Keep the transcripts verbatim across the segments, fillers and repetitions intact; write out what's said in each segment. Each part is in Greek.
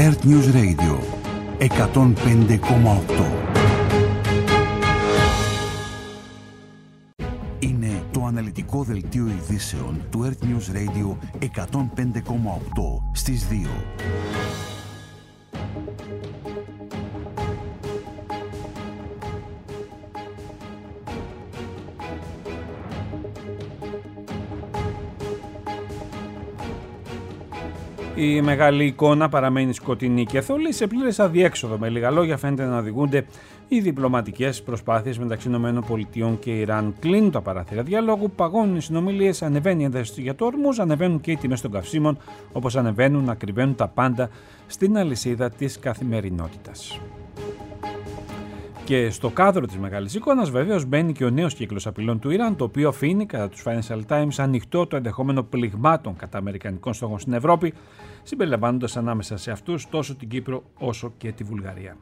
Earth News Radio εκατόν πέντε κόμμα οκτώ. Είναι το αναλυτικό δελτίο ειδήσεων του Earth News Radio εκατόν πέντε κόμμα οκτώ στις δύο. Η μεγάλη εικόνα παραμένει σκοτεινή και θολή, σε πλήρες αδιέξοδο. Με λίγα λόγια, φαίνεται να οδηγούνται οι διπλωματικές προσπάθειες μεταξύ ΗΠΑ και Ιράν. Κλείνουν τα παράθυρα διαλόγου, παγώνουν οι συνομιλίες, ανεβαίνει η ένταση για το Ορμούζ, ανεβαίνουν και οι τιμές των καυσίμων, όπως ανεβαίνουν να κρυβαίνουν τα πάντα στην αλυσίδα της καθημερινότητας. Και στο κάδρο της μεγάλης εικόνας, βεβαίως, μπαίνει και ο νέος κύκλος απειλών του Ιράν, το οποίο αφήνει, κατά τους Financial Times, ανοιχτό το ενδεχόμενο πληγμάτων κατά αμερικανικών στόχων στην Ευρώπη, συμπεριλαμβάνοντας ανάμεσα σε αυτούς τόσο την Κύπρο όσο και τη Βουλγαρία.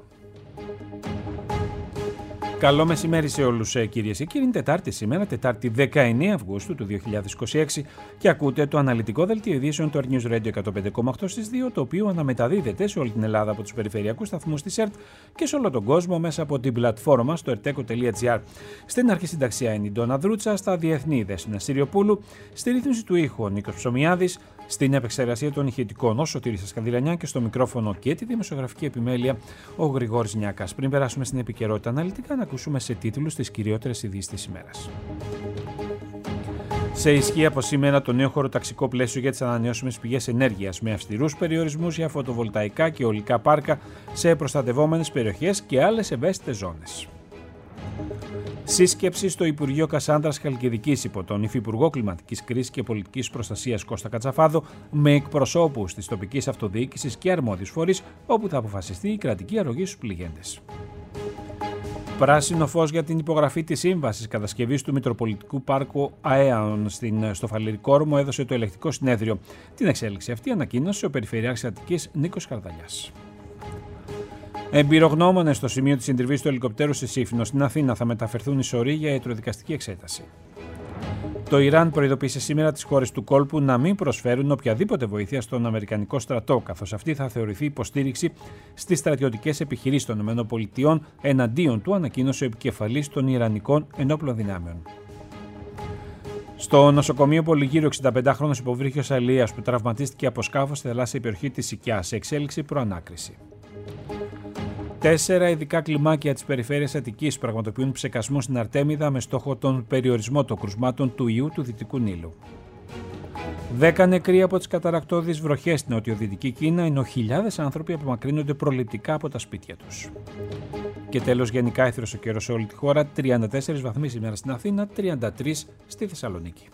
Καλό μεσημέρι σε όλους, κυρίες και κύριοι. Είναι Τετάρτη σήμερα, Τετάρτη δεκαεννέα Αυγούστου του δύο χιλιάδες είκοσι έξι, και ακούτε το αναλυτικό δελτίο ειδήσεων του Earth News Radio εκατόν πέντε κόμμα οκτώ στις δύο, το οποίο αναμεταδίδεται σε όλη την Ελλάδα από τους περιφερειακούς σταθμούς της ΕΡΤ και σε όλο τον κόσμο μέσα από την πλατφόρμα στο ερτέκο τελεία τζι άρ. Στην αρχή συνταξία είναι η Ντόνα Δρούτσα, στα διεθνή Δέσποινα Συριοπούλου, στη ρύθμιση του ήχου ο Νίκος Ψωμιάδης, στην επεξεργασία των ηχητικών ο Σωτήρης Ασκανδηλανιά και στο μικρόφωνο και τη δημοσιογραφική επιμέλεια ο Γρηγόρης Νιάκας. Πριν περάσουμε στην επικαιρότητα αναλυτικά, να ακούσουμε σε τίτλους τις κυριότερες ειδήσεις της ημέρας. Σε ισχύ από σήμερα το νέο χωροταξικό πλαίσιο για τις ανανεώσιμες πηγές ενέργειας, με αυστηρούς περιορισμούς για φωτοβολταϊκά και αιωλικά πάρκα σε προστατευόμενες περιοχές και άλλες ευαίσθητες ζώνες. Σύσκεψη στο Υπουργείο Κασάνδρας Χαλκιδικής υπό τον Υφυπουργό Κλιματικής Κρίσης και Πολιτικής Προστασίας Κώστα Κατσαφάδο, με εκπροσώπους της τοπικής αυτοδιοίκησης και αρμόδιους φορείς, όπου θα αποφασιστεί η κρατική αρρωγή στους πληγέντες. Πράσινο φως για την υπογραφή της σύμβασης κατασκευής του Μητροπολιτικού Πάρκου ΑΕΑΟΝ στο Φαλιρικό Όρμο έδωσε το ελεκτικό συνέδριο. Την εξέλιξη αυτή ανακοίνωσε ο Περιφερειάρχης Αττικής Νίκος Καρδαλιάς. Εμπειρογνώμονες στο σημείο της συντριβής του ελικοπτέρου στη Σύφνο στην Αθήνα θα μεταφερθούν εις ορί για ιατροδικαστική εξέταση. Το Ιράν προειδοποίησε σήμερα τις χώρες του κόλπου να μην προσφέρουν οποιαδήποτε βοήθεια στον Αμερικανικό στρατό, καθώς αυτή θα θεωρηθεί υποστήριξη στις στρατιωτικές επιχειρήσεις των ΗΠΑ εναντίον του, ανακοίνωσε ο επικεφαλής των Ιρανικών ενόπλων δυνάμεων. Στο νοσοκομείο Πολυγύρου, εξηνταπεντάχρονος υποβρύχιος αλίας που τραυματίστηκε από σκάφος στη θαλάσσια περιοχή της Σικιάς, σε εξέλιξη προανάκριση. Τέσσερα ειδικά κλιμάκια της περιφέρειας Αττικής πραγματοποιούν ψεκασμό στην Αρτέμιδα με στόχο τον περιορισμό των κρουσμάτων του ιού του Δυτικού Νείλου. Δέκα νεκροί από τις καταρρακτώδεις βροχές στην νοτιοδυτική Κίνα, ενώ χιλιάδες άνθρωποι απομακρύνονται προληπτικά από τα σπίτια τους. Και τέλος, γενικά έθριος ο καιρός σε όλη τη χώρα, τριάντα τέσσερις βαθμοί σήμερα στην Αθήνα, τριάντα τρεις στη Θεσσαλονίκη.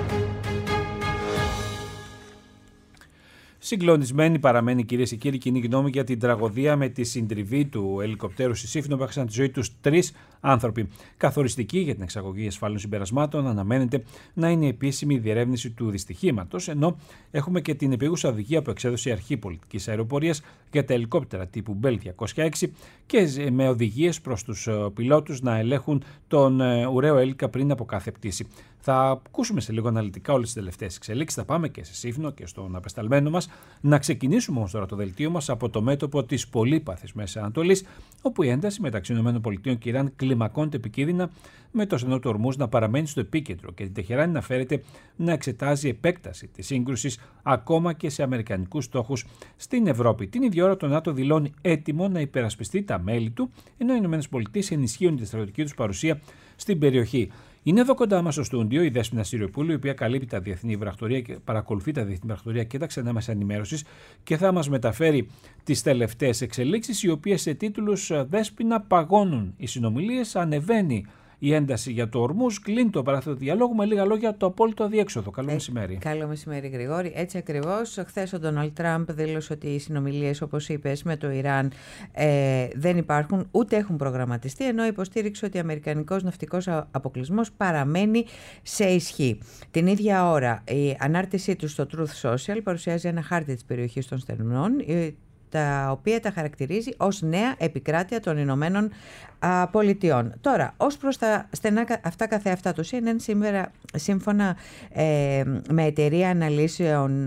Συγκλονισμένη παραμένει, κυρίες και κύριοι, κοινή γνώμη για την τραγωδία με τη συντριβή του ελικοπτέρου στη Σύφνο που έχασαν τη ζωή τους τρεις άνθρωποι. Καθοριστική για την εξαγωγή ασφάλων συμπερασμάτων αναμένεται να είναι η επίσημη διερεύνηση του δυστυχήματος, ενώ έχουμε και την επίγουσα οδηγία που εξέδωσε η Αρχή Πολιτικής Αεροπορίας για τα ελικόπτερα τύπου Bell διακόσια έξι και με οδηγίες προς τους πιλότους να ελέγχουν τον ουραίο έλικα πριν από κάθε πτήση. Θα ακούσουμε σε λίγο αναλυτικά όλες τις τελευταίες εξελίξεις. Θα πάμε και σε Σύφνο και στον απεσταλμένο μας. Να ξεκινήσουμε όμως τώρα το δελτίο μας από το μέτωπο της πολύπαθης Μέσης Ανατολής, όπου η ένταση μεταξύ ΗΠΑ και Ιράν κλιμακώνεται επικίνδυνα, με το στενό του Ορμούζ να παραμένει στο επίκεντρο και την Τεχεράνη να φέρεται να εξετάζει επέκταση της σύγκρουσης ακόμα και σε αμερικανικούς στόχους στην Ευρώπη. Την ίδια ώρα το ΝΑΤΟ δηλώνει έτοιμο να υπερασπιστεί τα μέλη του, ενώ οι ΗΠΑ ενισχύουν τη στρατιωτική τους παρουσία στην περιοχή. Είναι εδώ κοντά μας στο στούντιο η Δέσποινα Συριοπούλου, η οποία καλύπτει τα διεθνή βραχτορία και παρακολουθεί τα διεθνή βραχτορία και τα ξενά μέσα ενημέρωσης και θα μας μεταφέρει τις τελευταίες εξελίξεις, οι οποίες σε τίτλους Δέσποινα παγώνουν οι συνομιλίες, ανεβαίνει η ένταση για το Ορμούζ, κλείνει το παράθυρο διαλόγου, με λίγα λόγια το απόλυτο αδιέξοδο. Καλό ε, μεσημέρι. Καλό μεσημέρι, Γρηγόρη. Έτσι ακριβώς. Χθες ο Ντόναλντ Τραμπ δήλωσε ότι οι συνομιλίες, όπως είπες, με το Ιράν ε, δεν υπάρχουν ούτε έχουν προγραμματιστεί, ενώ υποστήριξε ότι ο αμερικανικός ναυτικός αποκλεισμός παραμένει σε ισχύ. Την ίδια ώρα, η ανάρτησή του στο Truth Social παρουσιάζει ένα χάρτη της περιοχής των Στενών, τα οποία τα χαρακτηρίζει ως νέα επικράτεια των Ηνωμένων Πολιτειών. Τώρα, ως προς τα στενά αυτά καθεαυτά, το σι εν εν σήμερα, σύμφωνα ε, με εταιρεία αναλύσεων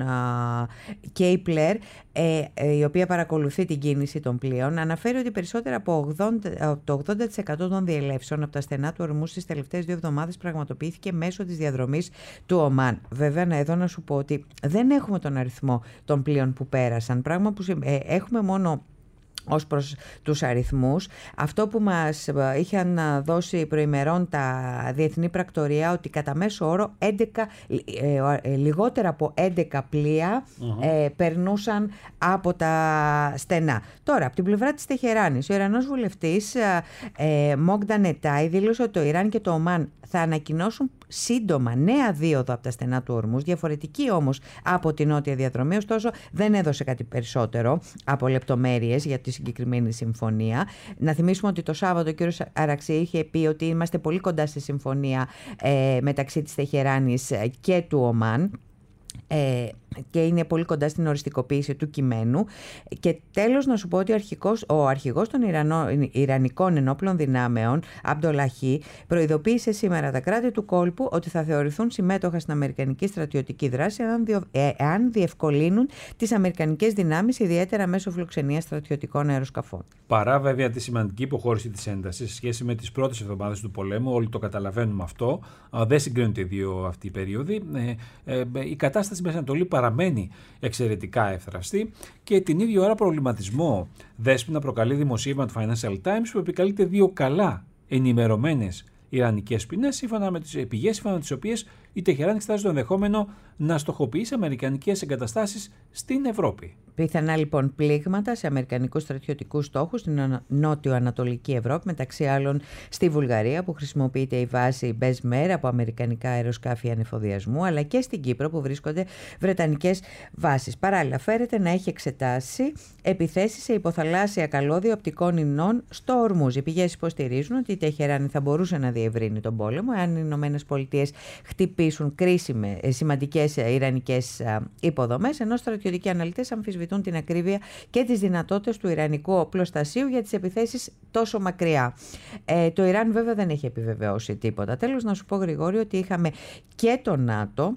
Kepler, ε, ε, η οποία παρακολουθεί την κίνηση των πλοίων, αναφέρει ότι περισσότερα από ογδόντα, το ογδόντα τοις εκατό των διελεύσεων από τα στενά του ορμού στις τελευταίες δύο εβδομάδες πραγματοποιήθηκε μέσω της διαδρομής του Ομάν. Βέβαια, εδώ να σου πω ότι δεν έχουμε τον αριθμό των πλοίων που πέρασαν, πράγμα που ε, έχουμε μόνο ως προς τους αριθμούς. Αυτό που μας είχαν δώσει προημερών τα διεθνή πρακτορία, ότι κατά μέσο όρο έντεκα, ε, ε, λιγότερα από έντεκα πλοία mm-hmm. ε, περνούσαν από τα στενά. Τώρα, από την πλευρά της Τεχεράνης, ο Ιρανός βουλευτής ε, Μόγντα Νετάι δήλωσε ότι το Ιράν και το Ομάν θα ανακοινώσουν σύντομα νέα δίωδο από τα στενά του ορμούς, διαφορετική όμως από την νότια διαδρομή, ωστόσο δεν έδωσε κάτι περισσότερο από λεπτομέρειες για τη συγκεκριμένη συμφωνία. Να θυμίσουμε ότι το Σάββατο ο κ. Αραξή είχε πει ότι είμαστε πολύ κοντά στη συμφωνία ε, μεταξύ της Τεχεράνης και του Ομάν. Ε, και είναι πολύ κοντά στην οριστικοποίηση του κειμένου. Και τέλος να σου πω ότι ο αρχηγός, ο αρχηγός των Ιρανό, Ιρανικών ενόπλων δυνάμεων, Αμπντολαχή, προειδοποίησε σήμερα τα κράτη του κόλπου ότι θα θεωρηθούν συμμέτοχα στην αμερικανική στρατιωτική δράση εάν, διο, ε, εάν διευκολύνουν τις αμερικανικές δυνάμεις, ιδιαίτερα μέσω φιλοξενίας στρατιωτικών αεροσκαφών. Παρά βέβαια τη σημαντική υποχώρηση της έντασης σε σχέση με τις πρώτες εβδομάδες του πολέμου, όλοι το καταλαβαίνουμε αυτό, δεν συγκρίνονται οι δύο αυτοί οι περίοδοι. Ε, ε, η κατάσταση στην Ανατολή παραμένει εξαιρετικά εύθραυστη και την ίδια ώρα προβληματισμό δέσποινα προκαλεί δημοσίευμα του Financial Times που επικαλείται δύο καλά ενημερωμένες ιρανικές ποινές, σύμφωνα με τις πηγές, σύμφωνα με τις οποίες η Τεχεράνη εξετάζει το ενδεχόμενο να στοχοποιήσει αμερικανικές εγκαταστάσεις στην Ευρώπη. Πιθανά λοιπόν πλήγματα σε αμερικανικούς στρατιωτικούς στόχους στην νότιο-ανατολική Ευρώπη, μεταξύ άλλων στη Βουλγαρία που χρησιμοποιείται η βάση Μπεσμέρ από αμερικανικά αεροσκάφη ανεφοδιασμού, αλλά και στην Κύπρο που βρίσκονται βρετανικές βάσεις. Παράλληλα, φέρεται να έχει εξετάσει επιθέσεις σε υποθαλάσσια καλώδια οπτικών ινών στο Ορμούζ. Οι πηγές υποστηρίζουν ότι η Τεχεράνη θα μπορούσε να διευρύνει τον πόλεμο εάν οι Ηνωμένες Πολιτείες χτυπήσουν κρίσιμες, σημαντικές ιρανικές υποδομές, ενώ στρατιωτικοί αναλυτές αμφισβητούν την ακρίβεια και τις δυνατότητες του ιρανικού οπλοστασίου για τις επιθέσεις τόσο μακριά. Ε, το Ιράν βέβαια δεν έχει επιβεβαιώσει τίποτα. Τέλος, να σου πω, Γρηγόρη, ότι είχαμε και το ΝΑΤΟ,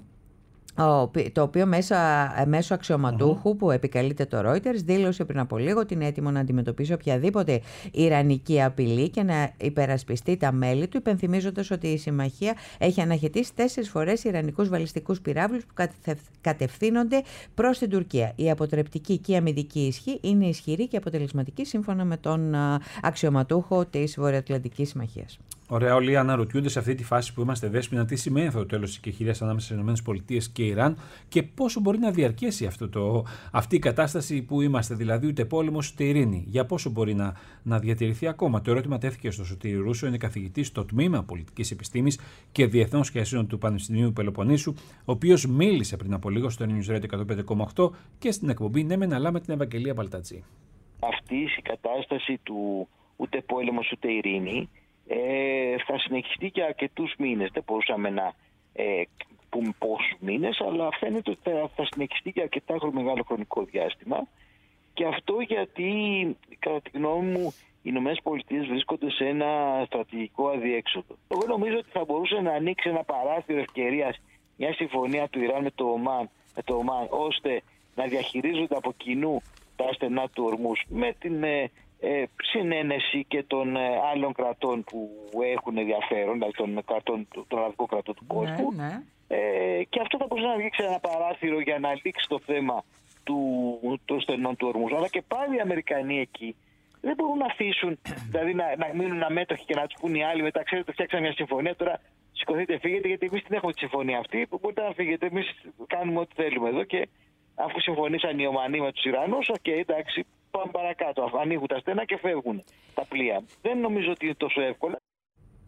το οποίο μέσω, μέσω αξιωματούχου uh-huh. που επικαλείται το Reuters δήλωσε πριν από λίγο ότι είναι έτοιμο να αντιμετωπίσει οποιαδήποτε ιρανική απειλή και να υπερασπιστεί τα μέλη του, υπενθυμίζοντας ότι η συμμαχία έχει αναχαιτήσει τέσσερις φορές ιρανικούς βαλιστικούς πυράβλους που κατευθύνονται προς την Τουρκία. Η αποτρεπτική και η αμυντική ισχύ είναι ισχυρή και αποτελεσματική, σύμφωνα με τον αξιωματούχο της Βορειοατλαντικής Συμμαχίας. Ωραία, όλοι αναρωτιούνται σε αυτή τη φάση που είμαστε, Δέσποινα, τι σημαίνει αυτό το τέλος της κεχηρίας ανάμεσα στις ΗΠΑ και Ιράν και πόσο μπορεί να διαρκέσει αυτό το, αυτή η κατάσταση που είμαστε, δηλαδή ούτε πόλεμος ούτε ειρήνη. Για πόσο μπορεί να, να διατηρηθεί ακόμα. Το ερώτημα τέθηκε στο Σωτήρη Ρούσο, είναι καθηγητής στο τμήμα Πολιτικής Επιστήμης και Διεθνών Σχέσεων του Πανεπιστημίου Πελοποννήσου, ο οποίος μίλησε πριν από λίγο στο News Radio εκατόν πέντε κόμμα οκτώ και στην εκπομπή Ναι Μεν Αλλά με την Ευαγγελία Μπαλτατζή. Αυτή η κατάσταση του ούτε πόλεμος ούτε ειρήνη Ε, θα συνεχιστεί για αρκετούς μήνες. Δεν μπορούσαμε να ε, πούμε πόσους μήνες, αλλά φαίνεται ότι θα, θα συνεχιστεί για αρκετά μεγάλο χρονικό διάστημα. Και αυτό γιατί, κατά τη γνώμη μου, οι ΗΠΑ βρίσκονται σε ένα στρατηγικό αδιέξοδο. Εγώ νομίζω ότι θα μπορούσε να ανοίξει ένα παράθυρο ευκαιρίας μια συμφωνία του Ιράν με το Ομάν, με το Ομάν ώστε να διαχειρίζονται από κοινού τα στενά του Ορμούς με την ε, Ε, συνένεση και των ε, άλλων κρατών που έχουν ενδιαφέρον, δηλαδή των, κρατών, των αραβικών κρατών του κόσμου. Ναι, ναι. Ε, και αυτό θα μπορούσε να ανοίξει ένα παράθυρο για να λήξει το θέμα του, των στενών του Ορμούς. Αλλά και πάλι οι Αμερικανοί εκεί δεν μπορούν να αφήσουν, δηλαδή να, να μείνουν αμέτωχοι και να του πούν οι άλλοι μετά, ξέρετε, φτιάξαμε μια συμφωνία, τώρα σηκωθείτε, φύγετε, γιατί εμείς την έχουμε τη συμφωνία αυτή, που μπορείτε να φύγετε, εμείς κάνουμε ό,τι θέλουμε εδώ και αφού συμφωνήσαν οι Ομανοί με τους Ιρανούς, οκ, okay, εντάξει, πάμε παρακάτω. Ανοίγουν τα στένα και φεύγουν τα πλοία. Δεν νομίζω ότι είναι τόσο εύκολα.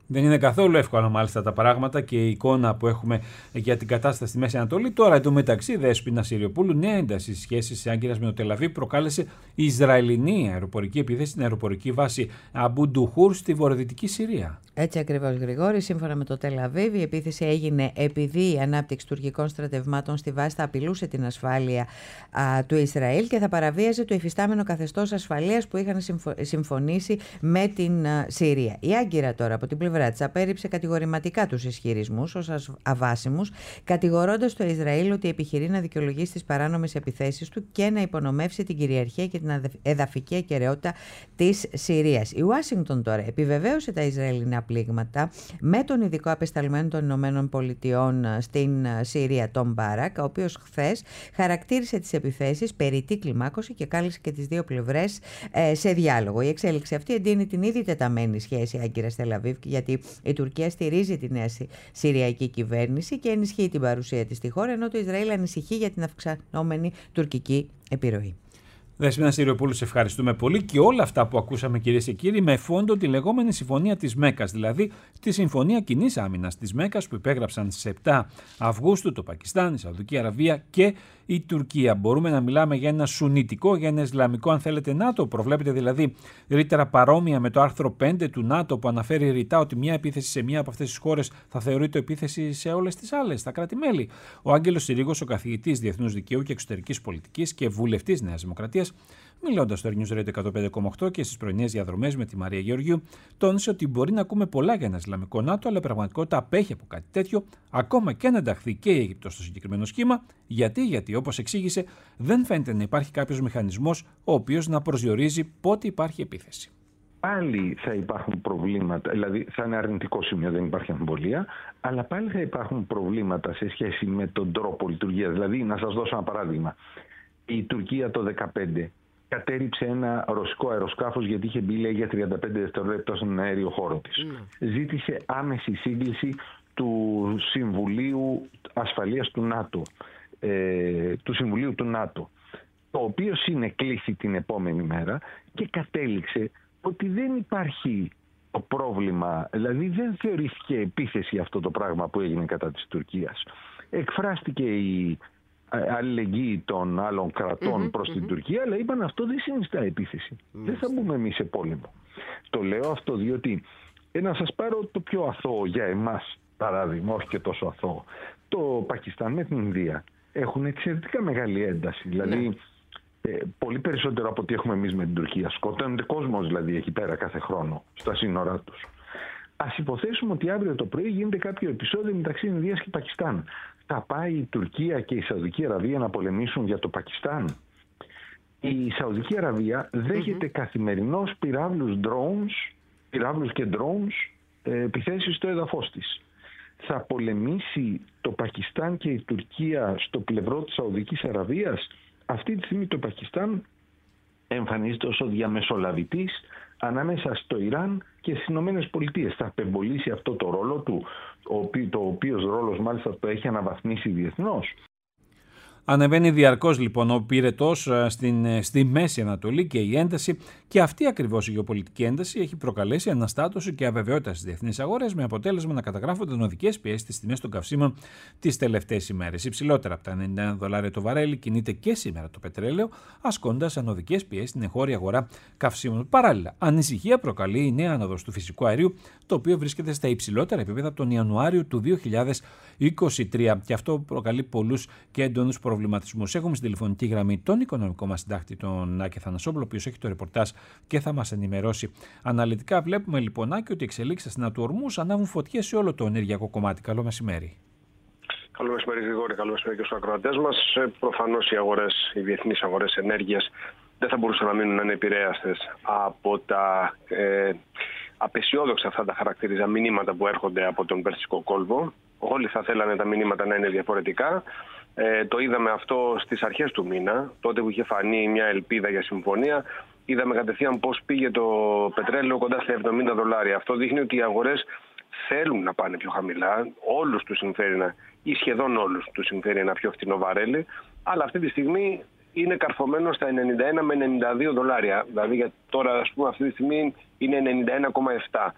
Δεν είναι καθόλου εύκολα μάλιστα τα πράγματα και η εικόνα που έχουμε για την κατάσταση στη Μέση Ανατολή. Τώρα εντωμεταξύ, Δέσποινα Συριοπούλου, νέα ένταση στις σχέσεις της Άγκυρας με το Τελαβίβ προκάλεσε η Ισραηλινή αεροπορική επίθεση στην αεροπορική βάση Αμπού Ντουχούρ στη βορειοδυτική Συρία. Έτσι ακριβώς, Γρηγόρη. Σύμφωνα με το Τελαβίβ, η επίθεση έγινε επειδή η ανάπτυξη τουρκικών στρατευμάτων στη βάση θα απειλούσε την ασφάλεια α, του Ισραήλ και θα παραβίαζε το υφιστάμενο καθεστώς ασφαλείας που είχαν συμφω... συμφωνήσει με την α, Συρία. Η Άγκυρα τώρα από την πλευρά της απέρριψε κατηγορηματικά τους ισχυρισμούς ως αβάσιμους, κατηγορώντας το Ισραήλ ότι επιχειρεί να δικαιολογήσει τις παράνομες επιθέσεις του και να υπονομεύσει την κυριαρχία και την εδαφική ακεραιότητα της Συρίας. Η Ουάσιγκτον τώρα επιβεβαίωσε τα Ισραηλινά πλήγματα με τον ειδικό απεσταλμένο των Ηνωμένων Πολιτειών στην Συρία, τον Μπάρακ, ο οποίος χθες χαρακτήρισε τις επιθέσεις περιττή κλιμάκωση και κάλεσε και τις δύο πλευρές ε, σε διάλογο. Η εξέλιξη αυτή εντείνει την ήδη τεταμένη σχέση Άγκυρας Τελαβίβ, γιατί η Τουρκία στηρίζει τη νέα Συριακή κυβέρνηση και ενισχύει την παρουσία της στη χώρα, ενώ το Ισραήλ ανησυχεί για την αυξανόμενη τουρκική επιρροή. Δέσποινα Συριοπούλου, σε ευχαριστούμε πολύ και όλα αυτά που ακούσαμε, κυρίες και κύριοι, με φόντο τη λεγόμενη Συμφωνία της Μέκκας, δηλαδή τη Συμφωνία Κοινής Άμυνας της Μέκκας που υπέγραψαν στις επτά Αυγούστου το Πακιστάν, η Σαουδική Αραβία και η Τουρκία. Μπορούμε να μιλάμε για ένα σουνιτικό, για ένα ισλαμικό, αν θέλετε, ΝΑΤΟ. Προβλέπεται δηλαδή ρήτερα παρόμοια με το άρθρο πέντε του ΝΑΤΟ που αναφέρει ρητά ότι μια επίθεση σε μια από αυτές τις χώρες θα θεωρείται επίθεση σε όλες τις άλλες, τα κράτη-μέλη. Ο Άγγελος Συρίγος, ο καθηγητής Διεθνούς Δικαίου και Εξωτερικής Πολιτικής και βουλευτής Νέας Δημοκρατίας, μιλώντας στο News Radio εκατόν πέντε κόμμα οκτώ και στις πρωινές διαδρομές με τη Μαρία Γεωργίου, τόνισε ότι μπορεί να ακούμε πολλά για ένα Ισλαμικό ΝΑΤΟ, αλλά η πραγματικότητα απέχει από κάτι τέτοιο, ακόμα και να ενταχθεί και η Αίγυπτος στο συγκεκριμένο σχήμα. Γιατί, γιατί όπως εξήγησε, δεν φαίνεται να υπάρχει κάποιος μηχανισμός ο οποίος να προσδιορίζει πότε υπάρχει επίθεση. Πάλι θα υπάρχουν προβλήματα, δηλαδή θα είναι αρνητικό σημείο, δεν υπάρχει αμφιβολία, αλλά πάλι θα υπάρχουν προβλήματα σε σχέση με τον τρόπο λειτουργίας. Δηλαδή, να σας δώσω ένα παράδειγμα. Η Τουρκία το δύο χιλιάδες δεκαπέντε κατέριψε ένα ρωσικό αεροσκάφος γιατί είχε μπει, λέει, για τριάντα πέντε δευτερόλεπτα στον αέριο χώρο της. Mm. Ζήτησε άμεση σύγκληση του Συμβουλίου Ασφαλείας του ΝΑΤΟ, ε, του Συμβουλίου του ΝΑΤΟ, το οποίο συνεκλήθη την επόμενη μέρα και κατέληξε ότι δεν υπάρχει το πρόβλημα, δηλαδή δεν θεωρήθηκε επίθεση αυτό το πράγμα που έγινε κατά της Τουρκίας. Εκφράστηκε η αλληλεγγύη των άλλων κρατών mm-hmm, προς mm-hmm. την Τουρκία, αλλά είπαν αυτό δεν συνιστά επίθεση. Mm-hmm. Δεν θα μπούμε εμείς σε πόλεμο. Το λέω αυτό διότι, ε, να σας πάρω το πιο αθώο για εμάς παράδειγμα, όχι και τόσο αθώο. Το Πακιστάν με την Ινδία έχουν εξαιρετικά μεγάλη ένταση. Δηλαδή, ε, πολύ περισσότερο από ό,τι έχουμε εμείς με την Τουρκία. Σκοτώνεται κόσμος δηλαδή εκεί πέρα κάθε χρόνο στα σύνορά τους. Ας υποθέσουμε ότι αύριο το πρωί γίνεται κάποιο επεισόδιο μεταξύ Ινδίας και Πακιστάν. Θα πάει η Τουρκία και η Σαουδική Αραβία να πολεμήσουν για το Πακιστάν? Η Σαουδική Αραβία δέχεται mm-hmm. καθημερινώς πυράβλους drones, πυράβλους και drones ε, επιθέσεις στο έδαφος της. Θα πολεμήσει το Πακιστάν και η Τουρκία στο πλευρό της Σαουδικής Αραβίας? Αυτή τη στιγμή το Πακιστάν εμφανίζεται ως ο διαμεσολαβητής ανάμεσα στο Ιράν και στις Ηνωμένες Πολιτείες. Θα απεμπολίσει αυτό το ρόλο του, το οποίος ρόλος μάλιστα το έχει αναβαθμίσει διεθνώς. Ανεβαίνει διαρκώς λοιπόν ο πυρετός στην, στη Μέση Ανατολή και η ένταση, και αυτή ακριβώς η γεωπολιτική ένταση έχει προκαλέσει αναστάτωση και αβεβαιότητα στις διεθνείς αγορές, με αποτέλεσμα να καταγράφονται οδικές πιέσεις στις τιμές των καυσίμων τις τελευταίες ημέρες. Υψηλότερα από τα ενενήντα ένα δολάρια το βαρέλι κινείται και σήμερα το πετρέλαιο, ασκώντας ανωδικές πιέσεις στην εγχώρια αγορά καυσίμων. Παράλληλα, ανησυχία προκαλεί η νέα άνοδος του φυσικού αερίου, το οποίο βρίσκεται στα υψηλότερα επίπεδα από τον Ιανουάριο του δύο χιλιάδες είκοσι τρία, και αυτό προκαλεί πολλούς και έντονους προβληματισμούς. Έχουμε στην τηλεφωνική γραμμή τον οικονομικό μας συντάκτη, τον Άκη Θανασόπουλο, ο οποίος έχει το ρεπορτάζ και θα μας ενημερώσει αναλυτικά. Βλέπουμε λοιπόν, Άκη, ότι οι εξελίξεις στην Αττού Ορμούς ανάβουν φωτιές σε όλο το ενεργειακό κομμάτι. Καλό μεσημέρι. Καλό μεσημέρι, Γρηγόρη. Καλό μεσημέρι και στους ακροατές μας. Προφανώς οι αγορές, οι διεθνείς αγορές ενέργειας δεν θα μπορούσαν να μείνουν ανεπηρέαστες από τα ε, απεσιόδοξα, αυτά τα χαρακτηρίζα, μηνύματα που έρχονται από τον Περσικό κόλπο. Όλοι θα θέλανε τα μηνύματα να είναι διαφορετικά. Ε, το είδαμε αυτό στις αρχές του μήνα, τότε που είχε φανεί μια ελπίδα για συμφωνία. Είδαμε κατευθείαν πώς πήγε το πετρέλαιο κοντά στα εβδομήντα δολάρια. Αυτό δείχνει ότι οι αγορές θέλουν να πάνε πιο χαμηλά. Όλους τους συμφέρει να, ή σχεδόν όλους τους συμφέρει ένα πιο φθηνό βαρέλι. Αλλά αυτή τη στιγμή είναι καρφωμένο στα ενενήντα ένα με ενενήντα δύο δολάρια. Δηλαδή για τώρα, ας πούμε, αυτή τη στιγμή είναι ενενήντα ένα κόμμα επτά.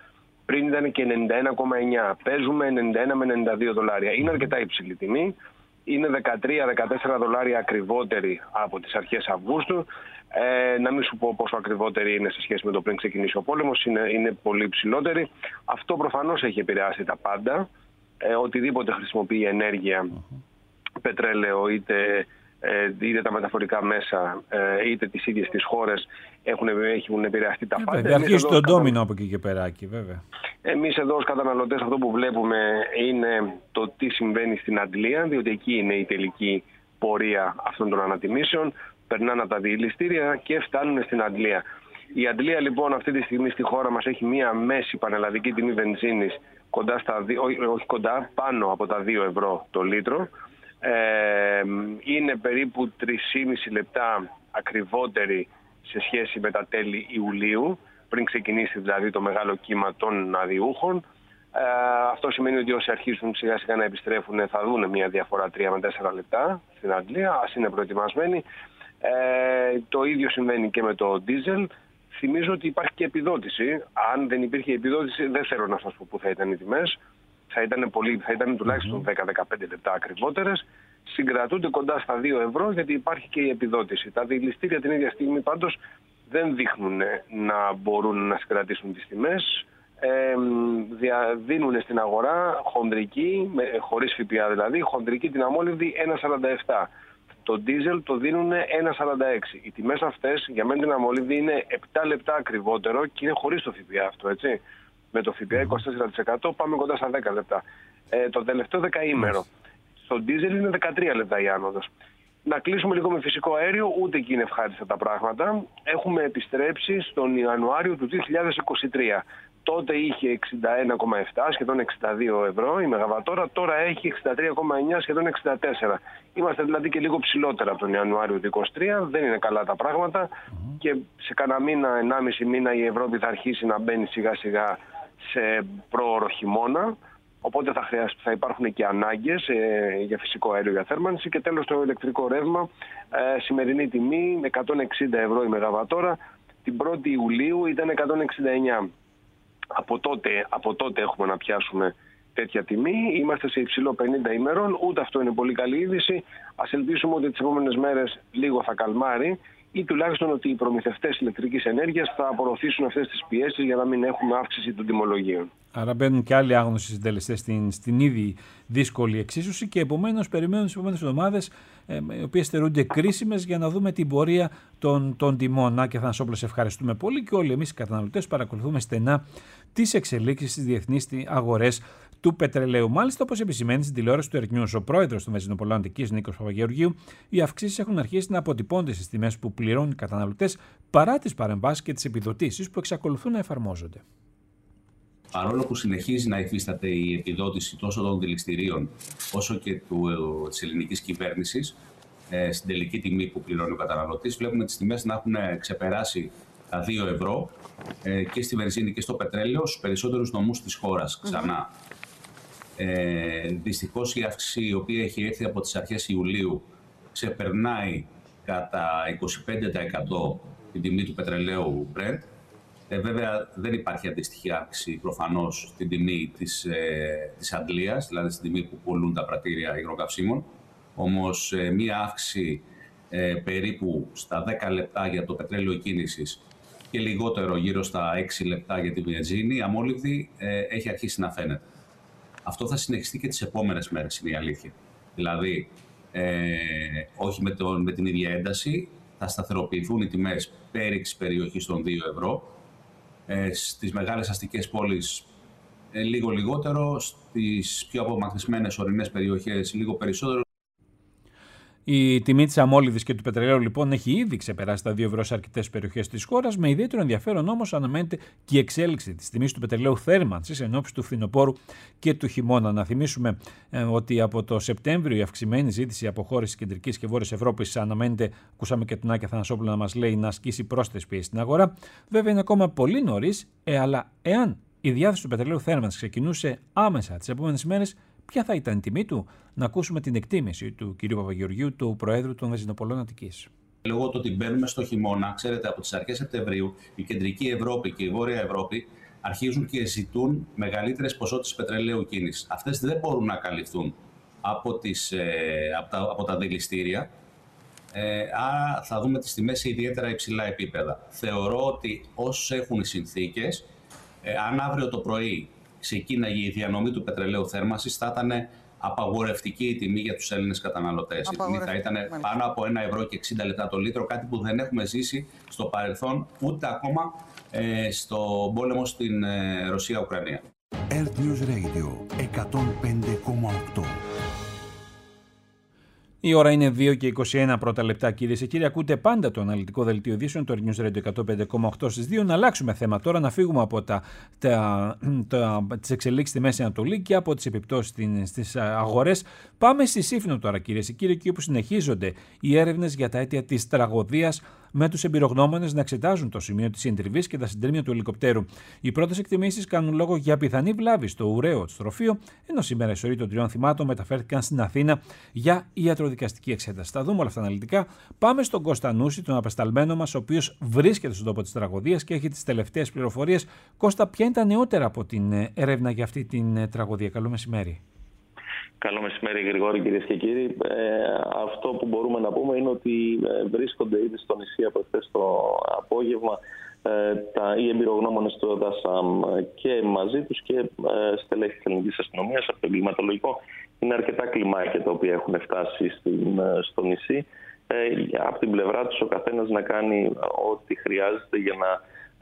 Πριν ήταν και ενενήντα ένα κόμμα εννιά. Παίζουμε ενενήντα ένα με ενενήντα δύο δολάρια. Είναι αρκετά υψηλή τιμή. Είναι δεκατρία με δεκατέσσερα δολάρια ακριβότερη από τις αρχές Αυγούστου. Ε, να μην σου πω πόσο ακριβότερη είναι σε σχέση με το πριν ξεκινήσει ο πόλεμος. Είναι, είναι πολύ υψηλότερη. Αυτό προφανώς έχει επηρεάσει τα πάντα. Ε, οτιδήποτε χρησιμοποιεί ενέργεια, πετρέλαιο, είτε, ε, είτε τα μεταφορικά μέσα, ε, είτε τις ίδιες τις χώρες έχουν, έχουν επηρεαστεί τα πάντα. Βέβαια, αρχίζει το ντόμινο από εκεί και περάκι, βέβαια. Εμείς εδώ ως καταναλωτές αυτό που βλέπουμε είναι το τι συμβαίνει στην Αντλία, διότι εκεί είναι η τελική πορεία αυτών των ανατιμήσεων. Περνάνε από τα διελιστήρια και φτάνουν στην Αντλία. Η Αντλία λοιπόν αυτή τη στιγμή στη χώρα μας έχει μία μέση πανελλαδική τιμή βενζίνης κοντά στα, όχι κοντά, πάνω από τα δύο ευρώ το λίτρο. Ε, είναι περίπου τρία και μισό λεπτά ακριβότερη σε σχέση με τα τέλη Ιουλίου, πριν ξεκινήσει δηλαδή το μεγάλο κύμα των αδιούχων. Ε, αυτό σημαίνει ότι όσοι αρχίζουν σιγά σιγά να επιστρέφουν θα δουν μια διαφορά τρία με τέσσερα λεπτά στην Αντλία, ας είναι προετοιμασμένοι. Ε, το ίδιο συμβαίνει και με το ντίζελ. Θυμίζω ότι υπάρχει και επιδότηση. Αν δεν υπήρχε επιδότηση, δεν θέλω να σας πω πού θα ήταν οι τιμές. Θα ήταν, πολύ, θα ήταν τουλάχιστον δέκα με δεκαπέντε λεπτά ακριβότερες. Συγκρατούνται κοντά στα δύο ευρώ γιατί υπάρχει και η επιδότηση. Τα διελιστήρια την ίδια στιγμή πάντως δεν δείχνουν να μπορούν να συγκρατήσουν τις τιμές. Ε, δίνουν στην αγορά χονδρική, χωρίς ΦΠΑ δηλαδή, χονδρική την αμόλυβδη ένα σαράντα επτά. Το ντίζελ το δίνουν ένα σαράντα έξι. Οι τιμές αυτές για μένα την αμολύβδη είναι επτά λεπτά ακριβότερο και είναι χωρίς το ΦΠΑ αυτό, έτσι. Με το ΦΠΑ είκοσι τέσσερα τοις εκατό πάμε κοντά στα δέκα λεπτά. Ε, το τελευταίο δεκαήμερο. Στο ντίζελ είναι δεκατρία λεπτά η άνοδος. Να κλείσουμε λίγο με φυσικό αέριο, ούτε εκεί είναι ευχάριστα τα πράγματα. Έχουμε επιστρέψει στον Ιανουάριο του δύο χιλιάδες είκοσι τρία. Τότε είχε εξήντα ένα κόμμα επτά, σχεδόν εξήντα δύο ευρώ η μεγαβατόρα, τώρα έχει εξήντα τρία κόμμα εννιά, σχεδόν εξήντα τέσσερα. Είμαστε δηλαδή και λίγο ψηλότερα από τον Ιανουάριο του είκοσι τρία, δεν είναι καλά τα πράγματα mm-hmm. και σε κανένα μήνα, ενάμιση μήνα η Ευρώπη θα αρχίσει να μπαίνει σιγά σιγά σε πρόωρο χειμώνα, οπότε θα, χρειάζεται, θα υπάρχουν και ανάγκες ε, για φυσικό αέριο για θέρμανση και τέλος το ηλεκτρικό ρεύμα, ε, σημερινή τιμή εκατόν εξήντα ευρώ η μεγαβατόρα, την πρώτη Ιουλίου ήταν εκατόν εξήντα εννιά. Από τότε, από τότε έχουμε να πιάσουμε τέτοια τιμή. Είμαστε σε υψηλό πενήντα ημερών. Ούτε αυτό είναι πολύ καλή είδηση. Ας ελπίσουμε ότι τις επόμενες μέρες λίγο θα καλμάρει ή τουλάχιστον ότι οι προμηθευτές ηλεκτρικής ενέργειας θα απορροφήσουν αυτές τις πιέσεις για να μην έχουμε αύξηση των τιμολογίων. Άρα μπαίνουν και άλλοι άγνωστοι συντελεστές στην, στην ήδη δύσκολη εξίσωση και επομένως περιμένουν τις επόμενες εβδομάδες ε, οι οποίες θεωρούνται κρίσιμες για να δούμε την πορεία των, των τιμών. Να και Θανασόπουλε, σε ευχαριστούμε πολύ και όλοι εμείς οι καταναλωτές παρακολουθούμε στενά τις εξελίξεις στις διεθνείς αγορές του πετρελαίου. Μάλιστα, όπως επισημαίνει στην τηλεόραση του Earth News ο πρόεδρος του Βενζινοπολών Αττικής, Νίκος Παπαγεωργίου, οι αυξήσεις έχουν αρχίσει να αποτυπώνται στις τιμές που πληρώνουν οι καταναλωτές παρά τις παρεμβάσεις και τις επιδοτήσεις που εξακολουθούν να εφαρμόζονται. Παρόλο που συνεχίζει να υφίσταται η επιδότηση τόσο των δηληστηρίων όσο και του, της ελληνικής κυβέρνησης ε, στην τελική τιμή που πληρώνει ο καταναλωτής, βλέπουμε τις τιμές να έχουν ξεπεράσει τα δύο ευρώ ε, και στη βενζίνη και στο πετρέλαιο στους περισσότερους νομούς της χώρας ξανά. Mm-hmm. Ε, δυστυχώς η αύξηση η οποία έχει έρθει από τις αρχές Ιουλίου ξεπερνάει κατά είκοσι πέντε τοις εκατό την τιμή του πετρελαίου Brent. Ε, βέβαια δεν υπάρχει αντίστοιχη αύξηση προφανώς στην τιμή της, ε, της Αντλίας, δηλαδή στην τιμή που πουλούν τα πρατήρια υγροκαυσίμων. Όμως ε, μία αύξηση ε, περίπου στα δέκα λεπτά για το πετρέλαιο κίνησης και λιγότερο γύρω στα έξι λεπτά για τη βενζίνη, η αμόλυβδη ε, έχει αρχίσει να φαίνεται. Αυτό θα συνεχιστεί και τις επόμενες μέρες, είναι η αλήθεια. Δηλαδή, ε, όχι με, τον, με την ίδια ένταση, θα σταθεροποιηθούν οι τιμές πέριξης περιοχής των δύο ευρώ. Ε, στις μεγάλες αστικές πόλεις ε, λίγο λιγότερο, στις πιο απομακρυσμένες ορεινές περιοχές λίγο περισσότερο. Η τιμή της αμόλυβδης και του πετρελαίου λοιπόν έχει ήδη ξεπεράσει τα δύο ευρώ σε αρκετές περιοχές της χώρας. Με ιδιαίτερο ενδιαφέρον όμως αναμένεται και η εξέλιξη της τιμής του πετρελαίου θέρμανσης εν ώψη του φθινοπόρου και του χειμώνα. Να θυμίσουμε ε, ότι από το Σεπτέμβριο η αυξημένη ζήτηση από χώρες της Κεντρικής και Βόρειας Ευρώπης αναμένεται, ακούσαμε και τον Άκη Αθανασόπουλο να μας λέει, να ασκήσει πρόσθετες πιέσεις στην αγορά. Βέβαια είναι ακόμα πολύ νωρίς, ε, αλλά εάν η διάθεση του πετρελαίου θέρμανσης ξεκινούσε άμεσα τις επόμενες μέρες, ποια θα ήταν η τιμή του? Να ακούσουμε την εκτίμηση του κ. Παπαγεωργίου, του Προέδρου των Βενζινοπολών Αττικής. Λόγω του ότι μπαίνουμε στο χειμώνα, ξέρετε, από τις αρχές Σεπτεμβρίου η Κεντρική Ευρώπη και η Βόρεια Ευρώπη αρχίζουν και ζητούν μεγαλύτερες ποσότητες πετρελαίου κίνησης. Αυτές δεν μπορούν να καλυφθούν από, τις, από, τα, από τα δηληστήρια. Ε, άρα θα δούμε τις τιμές σε ιδιαίτερα υψηλά επίπεδα. Θεωρώ ότι όσους έχουν οι συνθήκες, ε, αν αύριο το πρωί ξεκίναγε η διανομή του πετρελαίου θέρμανσης, θα ήταν απαγορευτική η τιμή για τους Έλληνες καταναλωτές. Η τιμή θα ήταν πάνω από ένα ευρώ και εξήντα λεπτά το λίτρο, κάτι που δεν έχουμε ζήσει στο παρελθόν ούτε ακόμα ε, στο πόλεμο στην ε, Ρωσία-Ουκρανία. Earth News Radio εκατόν πέντε κόμμα οκτώ. Η ώρα είναι δύο και είκοσι ένα πρώτα λεπτά, κυρίες και κύριοι. Ακούτε πάντα το αναλυτικό δελτίο ειδήσεων, το Earth News Radio εκατόν πέντε κόμμα οκτώ στις δύο. Να αλλάξουμε θέμα τώρα, να φύγουμε από τα, τα, τα, τις εξελίξεις στη Μέση Ανατολή και από τις επιπτώσεις στις αγορές. Πάμε στη Σύφνο τώρα, κυρίες και κύριοι, εκεί όπου συνεχίζονται οι έρευνες για τα αίτια της τραγωδίας, με τους εμπειρογνώμονες να εξετάζουν το σημείο της συντριβής και τα συντρίμμια του ελικοπτέρου. Οι πρώτες εκτιμήσεις κάνουν λόγο για πιθανή βλάβη στο ουραίο στροφείο, ενώ σήμερα οι σωροί των τριών θυμάτων μεταφέρθηκαν στην Αθήνα για ιατροδικαστική εξέταση. Θα δούμε όλα αυτά αναλυτικά. Πάμε στον Κώστα Νούση, τον απεσταλμένο μας, ο οποίος βρίσκεται στον τόπο της τραγωδίας και έχει τις τελευταίες πληροφορίες. Κώστα, ποια είναι τα νεότερα από την έρευνα για αυτή την τραγωδία? Καλό μεσημέρι. Καλό μεσημέρι, Γρηγόρη, κυρίες και κύριοι. Ε, αυτό που μπορούμε να πούμε είναι ότι βρίσκονται ήδη στο νησί από χθες το απόγευμα ε, τα, οι εμπειρογνώμονες του ΕΔΑΣΑΜ και μαζί τους και ε, στελέχη της ελληνικής αστυνομίας. Από το εγκληματολογικό είναι αρκετά κλιμάκια τα οποία έχουν φτάσει στην, στο νησί. Ε, από την πλευρά τους ο καθένας να κάνει ό,τι χρειάζεται για να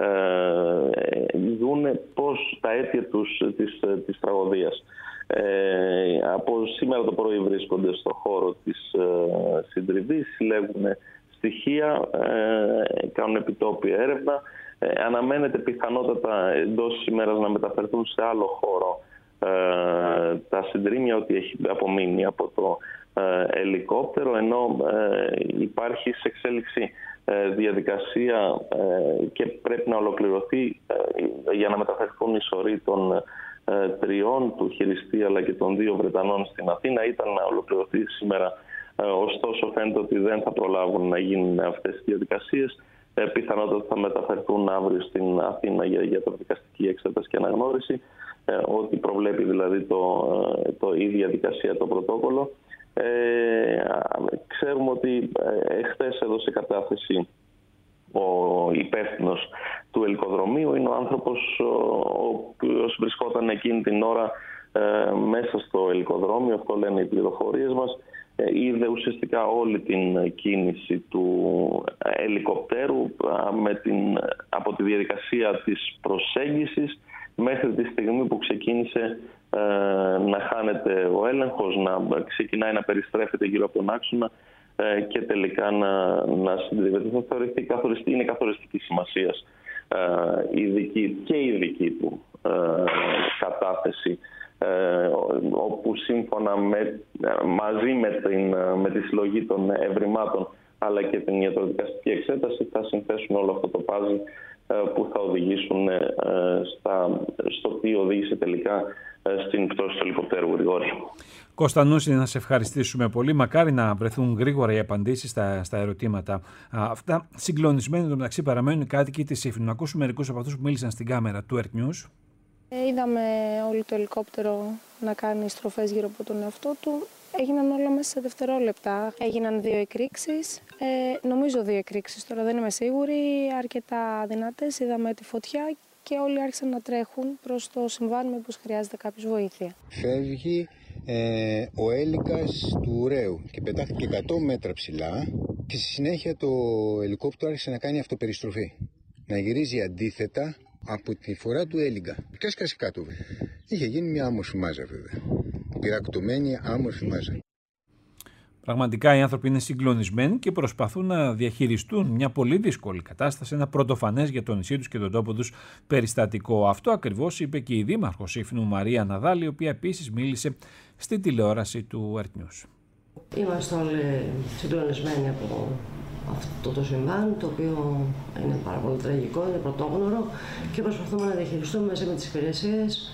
ε, δούνε πώς τα αίτια τους, της, της τραγωδίας. Ε, από σήμερα το πρωί βρίσκονται στον χώρο της ε, συντριβής, συλλέγουν στοιχεία, ε, κάνουν επιτόπια έρευνα. Ε, αναμένεται πιθανότατα εντός ημέρας να μεταφερθούν σε άλλο χώρο ε, τα συντρίμμια, ότι έχει απομείνει από το ε, ελικόπτερο, ενώ ε, υπάρχει σε εξέλιξη ε, διαδικασία ε, και πρέπει να ολοκληρωθεί ε, για να μεταφερθούν οι σωροί των τριών, του χειριστή αλλά και των δύο Βρετανών στην Αθήνα. Ήταν να ολοκληρωθεί σήμερα, ωστόσο φαίνεται ότι δεν θα προλάβουν να γίνουν αυτές τις διαδικασίες. Πιθανότατα θα μεταφερθούν αύριο στην Αθήνα για ιατροδικαστική εξέταση και αναγνώριση, ό,τι προβλέπει δηλαδή το, το, η διαδικασία, το πρωτόκολλο. Ε, ξέρουμε ότι εχθές έδωσε κατάθεση ο υπεύθυνος του ελικοδρομίου. Είναι ο άνθρωπος ο οποίος βρισκόταν εκείνη την ώρα ε, μέσα στο ελικοδρόμιο, αυτό λένε οι πληροφορίες μας. Ε, είδε ουσιαστικά όλη την κίνηση του ελικοπτέρου με την, από τη διαδικασία της προσέγγισης μέχρι τη στιγμή που ξεκίνησε ε, να χάνεται ο έλεγχος, να ξεκινάει να περιστρέφεται γύρω από τον άξονα και τελικά να, να συντριβεται. Θα θεωρηθεί καθοριστική, είναι καθοριστική σημασίας ε, η δική, και η δική του ε, κατάθεση, ε, όπου σύμφωνα με, μαζί με, την, με τη συλλογή των ευρημάτων αλλά και την ιατροδικαστική εξέταση θα συνθέσουν όλο αυτό το πάζλ ε, που θα οδηγήσουν ε, στα, στο τι οδήγησε τελικά ε, στην πτώση του ελικοπτέρου, Γρηγόρη. Κώστα Νούση, να σε ευχαριστήσουμε πολύ. Μακάρι να βρεθούν γρήγορα οι απαντήσεις στα, στα ερωτήματα α, αυτά. Συγκλονισμένοι το μεταξύ παραμένουν οι κάτοικοι της Σύφνου. Να ακούσουμε μερικούς από αυτούς που μίλησαν στην κάμερα του Earth News. Ε, είδαμε όλο το ελικόπτερο να κάνει στροφές γύρω από τον εαυτό του. Έγιναν όλα μέσα σε δευτερόλεπτα. Έγιναν δύο εκρήξεις. Ε, νομίζω δύο εκρήξεις, τώρα δεν είμαι σίγουρη. Αρκετά δυνατές. Είδαμε τη φωτιά και όλοι άρχισαν να τρέχουν προς το συμβάν μήπως χρειάζεται κάποιος βοήθεια. Φεύγει ε, ο έλικας του ουραίου και πετάχτηκε εκατό μέτρα ψηλά και στη συνέχεια το ελικόπτερο άρχισε να κάνει αυτοπεριστροφή. Να γυρίζει αντίθετα από τη φορά του έλικα. Και έσκασε κάτω. Είχε γίνει μια άμορφη μάζα βέβαια. Πυρακτωμένη άμορφη μάζα. Πραγματικά οι άνθρωποι είναι συγκλονισμένοι και προσπαθούν να διαχειριστούν μια πολύ δύσκολη κατάσταση, ένα πρωτοφανές για το νησί τους και τον τόπο τους περιστατικό. Αυτό ακριβώς είπε και η Δήμαρχος Σύφνου Μαρία Ναδάλη, η οποία επίσης μίλησε στη τηλεόραση του Earth News. Είμαστε όλοι συγκλονισμένοι από αυτό το συμβάν, το οποίο είναι πάρα πολύ τραγικό, είναι πρωτόγνωρο και προσπαθούμε να διαχειριστούμε μαζί με τις υπηρεσίες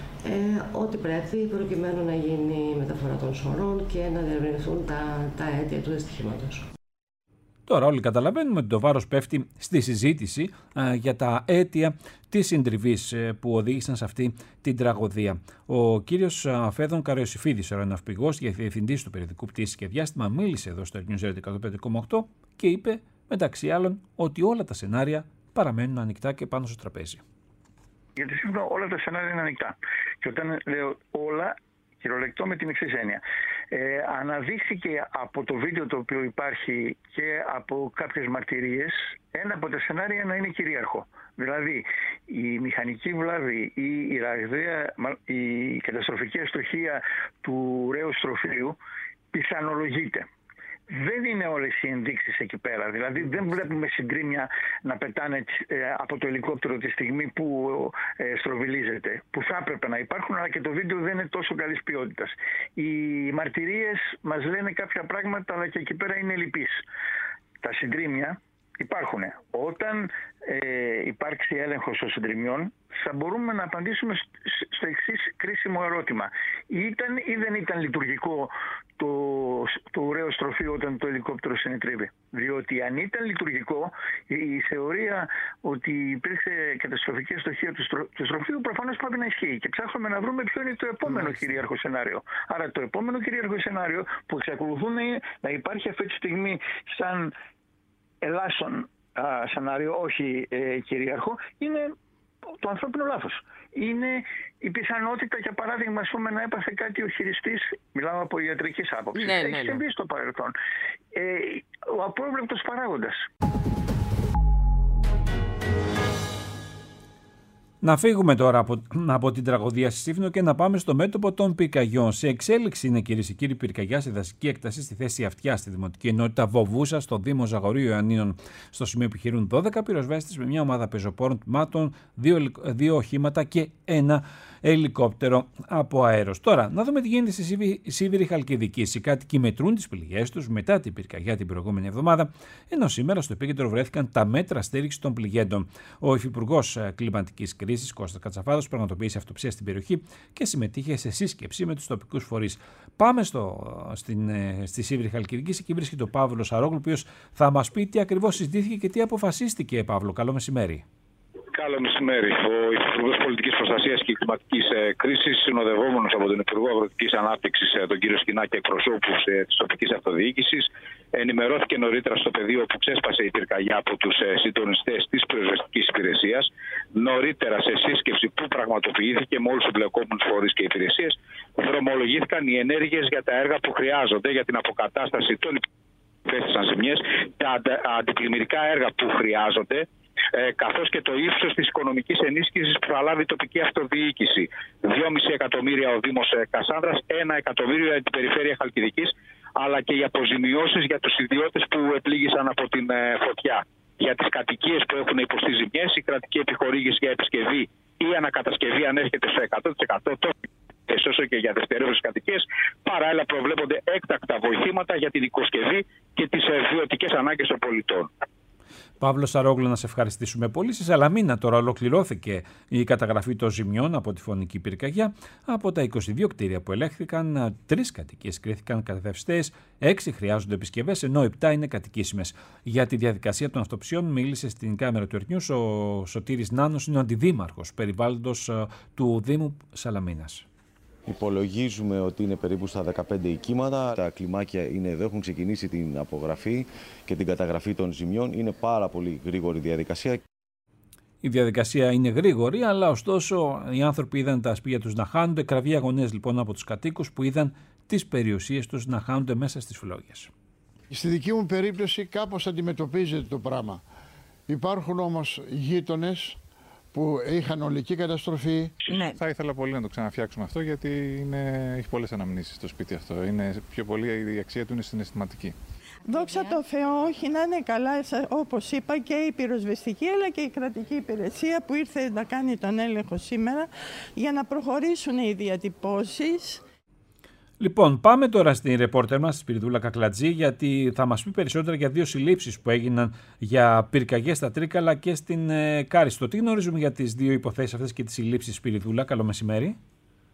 Ε, ό,τι πρέπει προκειμένου να γίνει η μεταφορά των σωρών και να διερευνηθούν τα, τα αίτια του δυστυχήματος. Τώρα όλοι καταλαβαίνουμε ότι το βάρος πέφτει στη συζήτηση α, για τα αίτια της συντριβής ε, που οδήγησαν σε αυτή την τραγωδία. Ο κύριος Φέδων Καραϊωσηφίδης, ο αεροναυπηγός και διευθυντής του περιοδικού Πτήσεις και Διάστημα, μίλησε εδώ στο News Radio εκατόν πέντε κόμμα οκτώ και είπε μεταξύ άλλων ότι όλα τα σενάρια παραμένουν ανοιχτά και πάνω στο τραπέζι. Γιατί σύμφωνα όλα τα σενάρια είναι ανοιχτά. Και όταν λέω όλα, κυριολεκτώ με την εξής έννοια. Ε, αναδείχθηκε από το βίντεο το οποίο υπάρχει και από κάποιες μαρτυρίες ένα από τα σενάρια να είναι κυρίαρχο. Δηλαδή η μηχανική βλάβη ή η ραγδαία, η καταστροφική αστοχία του ρέου στροφείου πιθανολογείται. Δεν είναι όλες οι ενδείξεις εκεί πέρα. Δηλαδή δεν βλέπουμε συντρίμμια να πετάνε από το ελικόπτερο τη στιγμή που στροβιλίζεται, που θα έπρεπε να υπάρχουν, αλλά και το βίντεο δεν είναι τόσο καλής ποιότητας. Οι μαρτυρίες μας λένε κάποια πράγματα, αλλά και εκεί πέρα είναι λυπής. Τα συντρίμμια υπάρχουν. Όταν ε, υπάρξει έλεγχος των συντριμιών, θα μπορούμε να απαντήσουμε στο εξής κρίσιμο ερώτημα. Ήταν ή δεν ήταν λειτουργικό το, το ουραίο στροφείο όταν το ελικόπτερο συνετρίβει? Διότι αν ήταν λειτουργικό, η, η θεωρία ότι υπήρξε καταστροφική αστοχία του, στρο, του στροφείου προφανώς πρέπει να ισχύει. Και ψάχνουμε να βρούμε ποιο είναι το επόμενο κυρίαρχο σενάριο. Άρα το επόμενο κυρίαρχο σενάριο που εξακολουθούν να υπάρχει αυτή τη στιγμή σαν ελάσσον σενάριο, όχι ε, κυρίαρχο, είναι το ανθρώπινο λάθος. Είναι η πιθανότητα, για παράδειγμα, ας πούμε, να έπαθε κάτι ο χειριστής, μιλάω από ιατρικής άποψης, ναι, έχει ναι, συμβεί ναι. στο παρελθόν. Ε, ο απρόβλεπτος παράγοντας. Να φύγουμε τώρα από, από την τραγωδία στη Σύφνο και να πάμε στο μέτωπο των πυρκαγιών. Σε εξέλιξη είναι, κυρίες και κύριοι, πυρκαγιά σε δασική έκταση στη θέση Αυτιά, στη Δημοτική Ενότητα Βοβούσα, στο Δήμο Ζαγορείου Ιωαννίνων. Στο σημείο επιχειρούν δώδεκα πυροσβέστες με μια ομάδα πεζοπόρων τμήματων, δύο, δύο οχήματα και ένα ελικόπτερο από αέρος. Τώρα, να δούμε τι γίνεται στη Σίβηρη Χαλκιδική. Οι κάτοικοι μετρούν τις πληγές τους μετά την πυρκαγιά την προηγούμενη εβδομάδα, ενώ σήμερα στο επίκεντρο βρέθηκαν τα μέτρα στήριξης των πληγέντων. Ο Υφυπουργός Κλιματικής Κρίσης, Κώστας Κατσαφάδος, πραγματοποίησε αυτοψία στην περιοχή και συμμετείχε σε σύσκεψη με τους τοπικούς φορείς. Πάμε στο, στην, στη Σίβηρη Χαλκιδική. Εκεί βρίσκεται ο Παύλος Σαρόγλου, ο οποίος θα μας πει τι ακριβώς συζητήθηκε και τι αποφασίστηκε. Παύλο, καλό μεσημέρι. Καλό μεσημέρι. Ο Υπουργός Πολιτικής Προστασίας και Κλιματικής Κρίσης, συνοδευόμενος από τον Υπουργό Αγροτικής Ανάπτυξης, τον κύριο Σκινά, και εκπροσώπους της τοπικής αυτοδιοίκησης, ενημερώθηκε νωρίτερα στο πεδίο που ξέσπασε η πυρκαγιά από τους συντονιστές της πυροσβεστικής υπηρεσίας. Νωρίτερα, σε σύσκεψη που πραγματοποιήθηκε με όλους τους εμπλεκόμενους φορείς και υπηρεσίες, δρομολογήθηκαν οι ενέργειες για τα έργα που χρειάζονται για την αποκατάσταση των υπέστησαν ζημιές, τα αντιπλημμυρικά έργα που χρειάζονται, Ε, καθώς και το ύψος της οικονομικής ενίσχυσης που θα λάβει η τοπική αυτοδιοίκηση. δυόμισι εκατομμύρια ο Δήμος Κασάνδρας, ένα εκατομμύριο για την περιφέρεια Χαλκιδικής, αλλά και οι αποζημιώσεις για τους ιδιώτες που επλήγησαν από την ε, φωτιά. Για τις κατοικίες που έχουν υποστεί ζημιές, η κρατική επιχορήγηση για επισκευή ή ανακατασκευή ανέρχεται στο εκατό τοις εκατό όσο και για δευτερεύουσες κατοικίες. Παράλληλα, προβλέπονται έκτακτα βοηθήματα για την οικοσκευή και τις ε, βιωτικές ανάγκες των πολιτών. Παύλο Σαρόγλου, να σε ευχαριστήσουμε πολύ. Στη Σαλαμίνα τώρα ολοκληρώθηκε η καταγραφή των ζημιών από τη φωνική πυρκαγιά. Από τα είκοσι δύο κτίρια που ελέγχθηκαν, τρεις κατοικίες κρίθηκαν κατευθυντές, έξι χρειάζονται επισκευές, ενώ επτά είναι κατοικήσιμες. Για τη διαδικασία των αυτοψιών μίλησε στην κάμερα του Ερτνιούς ο Σωτήρης Νάνος, είναι ο αντιδήμαρχος περιβάλλοντος του Δήμου Σαλαμίνας. Υπολογίζουμε ότι είναι περίπου στα δεκαπέντε οικίματα. Τα κλιμάκια είναι εδώ, έχουν ξεκινήσει την απογραφή και την καταγραφή των ζημιών. Είναι πάρα πολύ γρήγορη διαδικασία. Η διαδικασία είναι γρήγορη, αλλά ωστόσο οι άνθρωποι είδαν τα σπίτια τους να χάνονται. Κραυγή αγωνίας λοιπόν από τους κατοίκους που είδαν τις περιουσίες τους να χάνονται μέσα στις φλόγες. Στη δική μου περίπτωση κάπως αντιμετωπίζεται το πράγμα. Υπάρχουν όμως γείτονες που είχαν ολική καταστροφή. Ναι. Θα ήθελα πολύ να το ξαναφτιάξουμε αυτό, γιατί είναι, έχει πολλές αναμνήσεις το σπίτι αυτό. Είναι πιο πολύ, η αξία του είναι συναισθηματική. Δόξα τω Θεώ, όχι να είναι καλά, όπως είπα, και η πυροσβεστική αλλά και η κρατική υπηρεσία που ήρθε να κάνει τον έλεγχο σήμερα για να προχωρήσουν οι διατυπώσεις. Λοιπόν, πάμε τώρα στην ρεπόρτερ μας, Σπυριδούλα Κακλατζή, γιατί θα μας πει περισσότερα για δύο συλλήψεις που έγιναν για πυρκαγιές στα Τρίκαλα και στην ε, Κάριστο. Τι γνωρίζουμε για τις δύο υποθέσεις αυτές και τις συλλήψεις, Σπυριδούλα? Καλό μεσημέρι.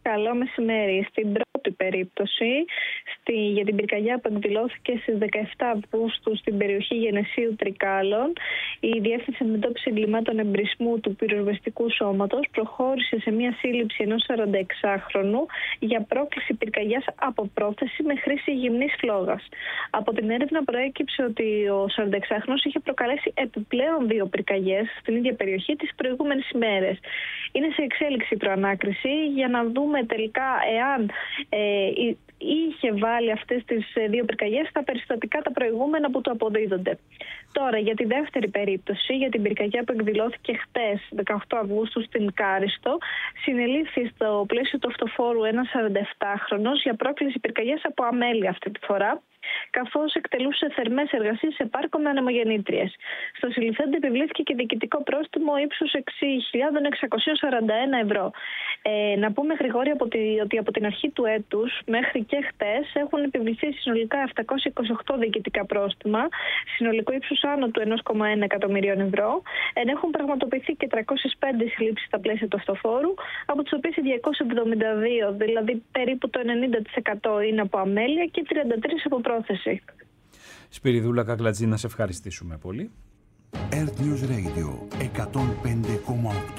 Καλό μεσημέρι. Στην πρώτη περίπτωση, στη, για την πυρκαγιά που εκδηλώθηκε στις δεκαεφτά Αυγούστου στην περιοχή Γενεσίου Τρικάλων, η Διεύθυνση Αντιμετώπισης Εγκλημάτων Εμπρισμού του Πυροσβεστικού Σώματος προχώρησε σε μια σύλληψη ενός σαρανταεξάχρονου για πρόκληση πυρκαγιάς από πρόθεση με χρήση γυμνής φλόγας. Από την έρευνα προέκυψε ότι ο σαρανταεξάχρονος είχε προκαλέσει επιπλέον δύο πυρκαγιές στην ίδια περιοχή τις προηγούμενες ημέρες. Είναι σε εξέλιξη η προανάκριση για να δούμε τελικά εάν ε, είχε βάλει αυτές τις δύο πυρκαγιές στα περιστατικά τα προηγούμενα που του αποδίδονται. Τώρα για τη δεύτερη περίπτωση, για την πυρκαγιά που εκδηλώθηκε χτες δεκαοκτώ Αυγούστου στην Κάριστο, συνελήφθη στο πλαίσιο του αυτοφόρου ένας σαρανταεπτάχρονος για πρόκληση πυρκαγιάς από αμέλεια αυτή τη φορά, καθώς εκτελούσε θερμές εργασίες σε πάρκο με ανεμογεννήτριες. Στο συλληφθέντη επιβλήθηκε και διοικητικό πρόστιμο ύψους έξι χιλιάδες εξακόσια σαράντα ένα ευρώ. Ε, να πούμε, Γρηγόρη, ότι από την αρχή του έτους μέχρι και χτες έχουν επιβληθεί συνολικά επτακόσια είκοσι οκτώ διοικητικά πρόστιμα, συνολικό ύψους άνω του ένα κόμμα ένα εκατομμυρίων ευρώ. Εν έχουν πραγματοποιηθεί και τριακόσιες πέντε συλλήψεις στα πλαίσια του αυτοφόρου, από τις οποίες οι διακόσιες εβδομήντα δύο, δηλαδή περίπου το ενενήντα τοις εκατό, είναι από αμέλεια και τριάντα τρία από πρόθεση. Σπυριδούλα Κακλατζή, να σε ευχαριστήσουμε πολύ. Earth News Radio εκατόν πέντε κόμμα οκτώ.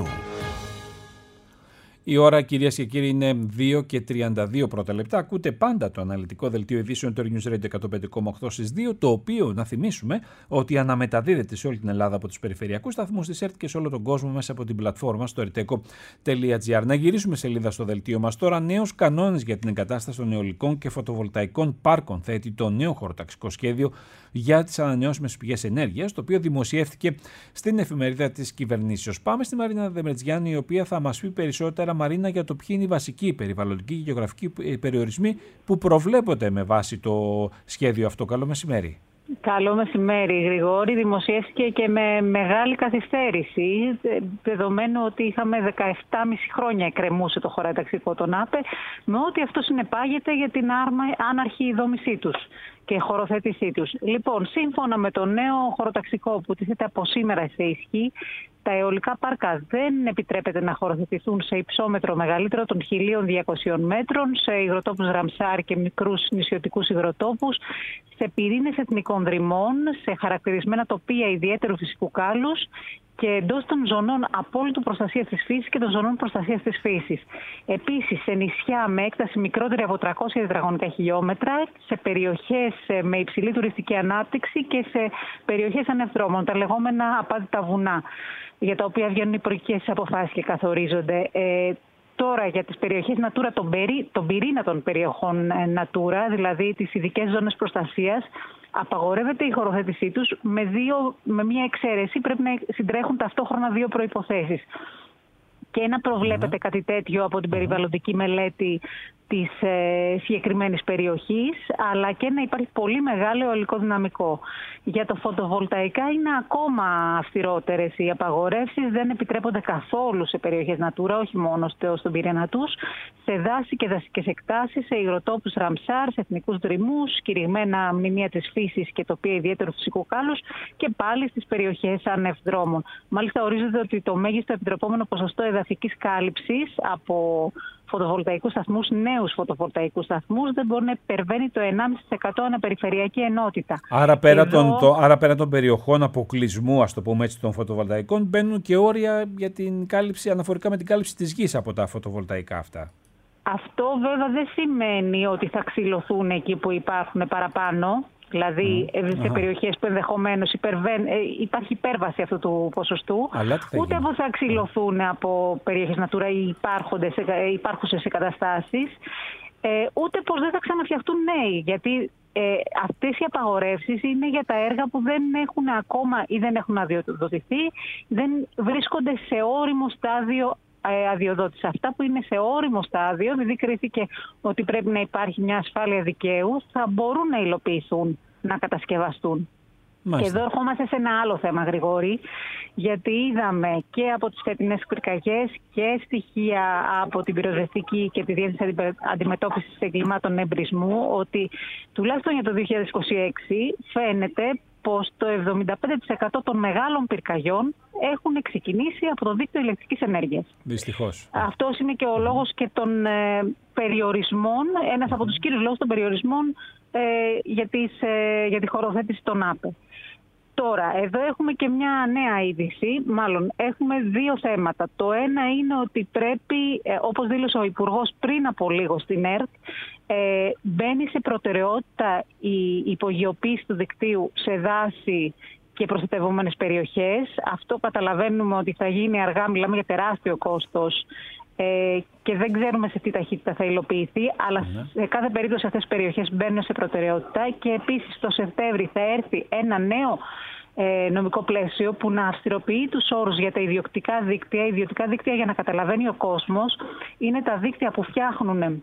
Η ώρα, κυρίες και κύριοι, είναι δύο και τριάντα δύο πρώτα λεπτά. Ακούτε πάντα το αναλυτικό δελτίο ειδήσεων του News Radio εκατόν πέντε κόμμα οκτώ στις δύο, το οποίο, να θυμίσουμε, ότι αναμεταδίδεται σε όλη την Ελλάδα από τους περιφερειακούς σταθμούς της ΕΡΤ και σε όλο τον κόσμο μέσα από την πλατφόρμα στο ερτέκο τελεία τζι άρ. Να γυρίσουμε σελίδα στο δελτίο μας τώρα. Νέους κανόνες για την εγκατάσταση των αιωλικών και φωτοβολταϊκών πάρκων θέτει το νέο χωροταξικό σχέδιο για τις ανανεώσιμες πηγές ενέργειας, το οποίο δημοσιεύτηκε στην εφημερίδα της κυβερνήσεως. Πάμε στη Μαρίνα Δεμετζιάννη, η οποία θα μας πει περισσότερα, Μαρίνα, για το ποιοι είναι οι βασικοί περιβαλλοντικοί και γεωγραφικοί περιορισμοί που προβλέπονται με βάση το σχέδιο αυτό. Καλό μεσημέρι. Καλό μεσημέρι, Γρηγόρη. Δημοσιεύτηκε και με μεγάλη καθυστέρηση, δεδομένου ότι είχαμε δεκαεπτά και μισό χρόνια εκκρεμούσε το χωροταξικό των ΑΠΕ, με ό,τι αυτό συνεπάγεται για την άρμα, άναρχη δόμησή τους και χωροθέτησή τους. Λοιπόν, σύμφωνα με το νέο χωροταξικό που τίθεται από σήμερα σε ισχύ, τα αιωλικά πάρκα δεν επιτρέπεται να χωροθετηθούν σε υψόμετρο μεγαλύτερο των χίλια διακοσίων μέτρων, σε υγροτόπους Ραμσάρ και μικρούς νησιωτικούς υγροτόπους, σε πυρήνες εθνικών δρυμών, σε χαρακτηρισμένα τοπία ιδιαίτερου φυσικού κάλους και εντός των ζωνών απόλυτου προστασίας της φύσης και των ζωνών προστασίας της φύσης. Επίσης, σε νησιά με έκταση μικρότερη από τριακόσια τετραγωνικά χιλιόμετρα, σε περιοχές με υψηλή τουριστική ανάπτυξη και σε περιοχές ανευδρόμων, τα λεγόμενα απάτητα βουνά, για τα οποία βγαίνουν υπουργικές αποφάσεις και καθορίζονται. Ε, Τώρα για τις περιοχές Natura, τον, περί, τον πυρήνα των περιοχών Natura, δηλαδή τις ειδικές ζώνες προστασίας, απαγορεύεται η χωροθέτησή τους με, δύο, με μία εξαίρεση. Πρέπει να συντρέχουν ταυτόχρονα δύο προϋποθέσεις. Και να προβλέπεται mm-hmm. κάτι τέτοιο από την περιβαλλοντική μελέτη της ε, συγκεκριμένης περιοχής, αλλά και να υπάρχει πολύ μεγάλο αιωλικό δυναμικό. Για το φωτοβολταϊκά είναι ακόμα αυστηρότερες οι απαγορεύσεις, δεν επιτρέπονται καθόλου σε περιοχές Natura, όχι μόνο στον πυρήνα τους, σε δάση και δασικές εκτάσεις, σε υγροτόπους Ραμσάρ, σε εθνικούς δρυμούς, κηρυγμένα μνημεία της φύσης και τοπία ιδιαίτερου φυσικού κάλους και πάλι στις περιοχές ανευδρόμων. Μάλιστα, ορίζεται ότι το μέγιστο επιτρεπόμενο ποσοστό εδαφικής κάλυψης από φωτοβολταϊκούς σταθμούς, νέους φωτοβολταϊκούς σταθμούς, δεν μπορεί να υπερβαίνει το ενάμιση τοις εκατό αναπεριφερειακή ενότητα. Άρα πέρα, Εδώ... των, το, άρα πέρα των περιοχών αποκλεισμού, ας το πούμε έτσι, των φωτοβολταϊκών, μπαίνουν και όρια για την κάλυψη, αναφορικά με την κάλυψη της γης από τα φωτοβολταϊκά αυτά. Αυτό βέβαια δεν σημαίνει ότι θα ξυλωθούν εκεί που υπάρχουν παραπάνω. Δηλαδή mm. σε περιοχές που ενδεχομένως υπερβαίν, ε, υπάρχει υπέρβαση αυτού του ποσοστού, ούτε που θα ξυλωθούν mm. από περιοχές Natura ή υπάρχουσες εγκαταστάσεις, ε, ούτε πως δεν θα ξαναφτιαχτούν νέοι. Γιατί ε, αυτές οι απαγορεύσεις είναι για τα έργα που δεν έχουν ακόμα ή δεν έχουν αδειοδοτηθεί, δεν βρίσκονται σε όριμο στάδιο αδειοδότηση. Αυτά που είναι σε όριμο στάδιο, επειδή κρίθηκε ότι πρέπει να υπάρχει μια ασφάλεια δικαίου, θα μπορούν να υλοποιηθούν, να κατασκευαστούν. Μάλιστα. Και εδώ ερχόμαστε σε ένα άλλο θέμα, Γρηγόρη, γιατί είδαμε και από τις φετινές πυρκαγιές και στοιχεία από την πυροσβεστική και τη Διεύθυνση Αντιμετώπισης Εγκλημάτων Εμπρισμού ότι τουλάχιστον για το δύο χιλιάδες είκοσι έξι φαίνεται πως το εβδομήντα πέντε τοις εκατό των μεγάλων πυρκαγιών έχουν ξεκινήσει από το δίκτυο ηλεκτρικής ενέργειας. Δυστυχώς. Αυτός είναι και ο λόγος και των ε, περιορισμών, ένας από τους κύριους λόγους των περιορισμών ε, για, τις, ε, για τη χωροθέτηση των ΑΠΕ. Τώρα, εδώ έχουμε και μια νέα είδηση, μάλλον έχουμε δύο θέματα. Το ένα είναι ότι πρέπει, ε, όπως δήλωσε ο Υπουργός πριν από λίγο στην ΕΡΤ, ε, μπαίνει σε προτεραιότητα η υπογειοποίηση του δικτύου σε δάση και προστατευόμενες περιοχές. Αυτό καταλαβαίνουμε ότι θα γίνει αργά, μιλάμε για τεράστιο κόστος ε, και δεν ξέρουμε σε τι ταχύτητα θα υλοποιηθεί, αλλά σε κάθε περίπτωση αυτές οι περιοχές μπαίνουν σε προτεραιότητα και επίσης το Σεπτέμβρη θα έρθει ένα νέο ε, νομικό πλαίσιο που να αυστηροποιεί τους όρους για τα ιδιωτικά δίκτυα. Ιδιωτικά δίκτυα, για να καταλαβαίνει ο κόσμος, είναι τα δίκτυα που φτιάχνουν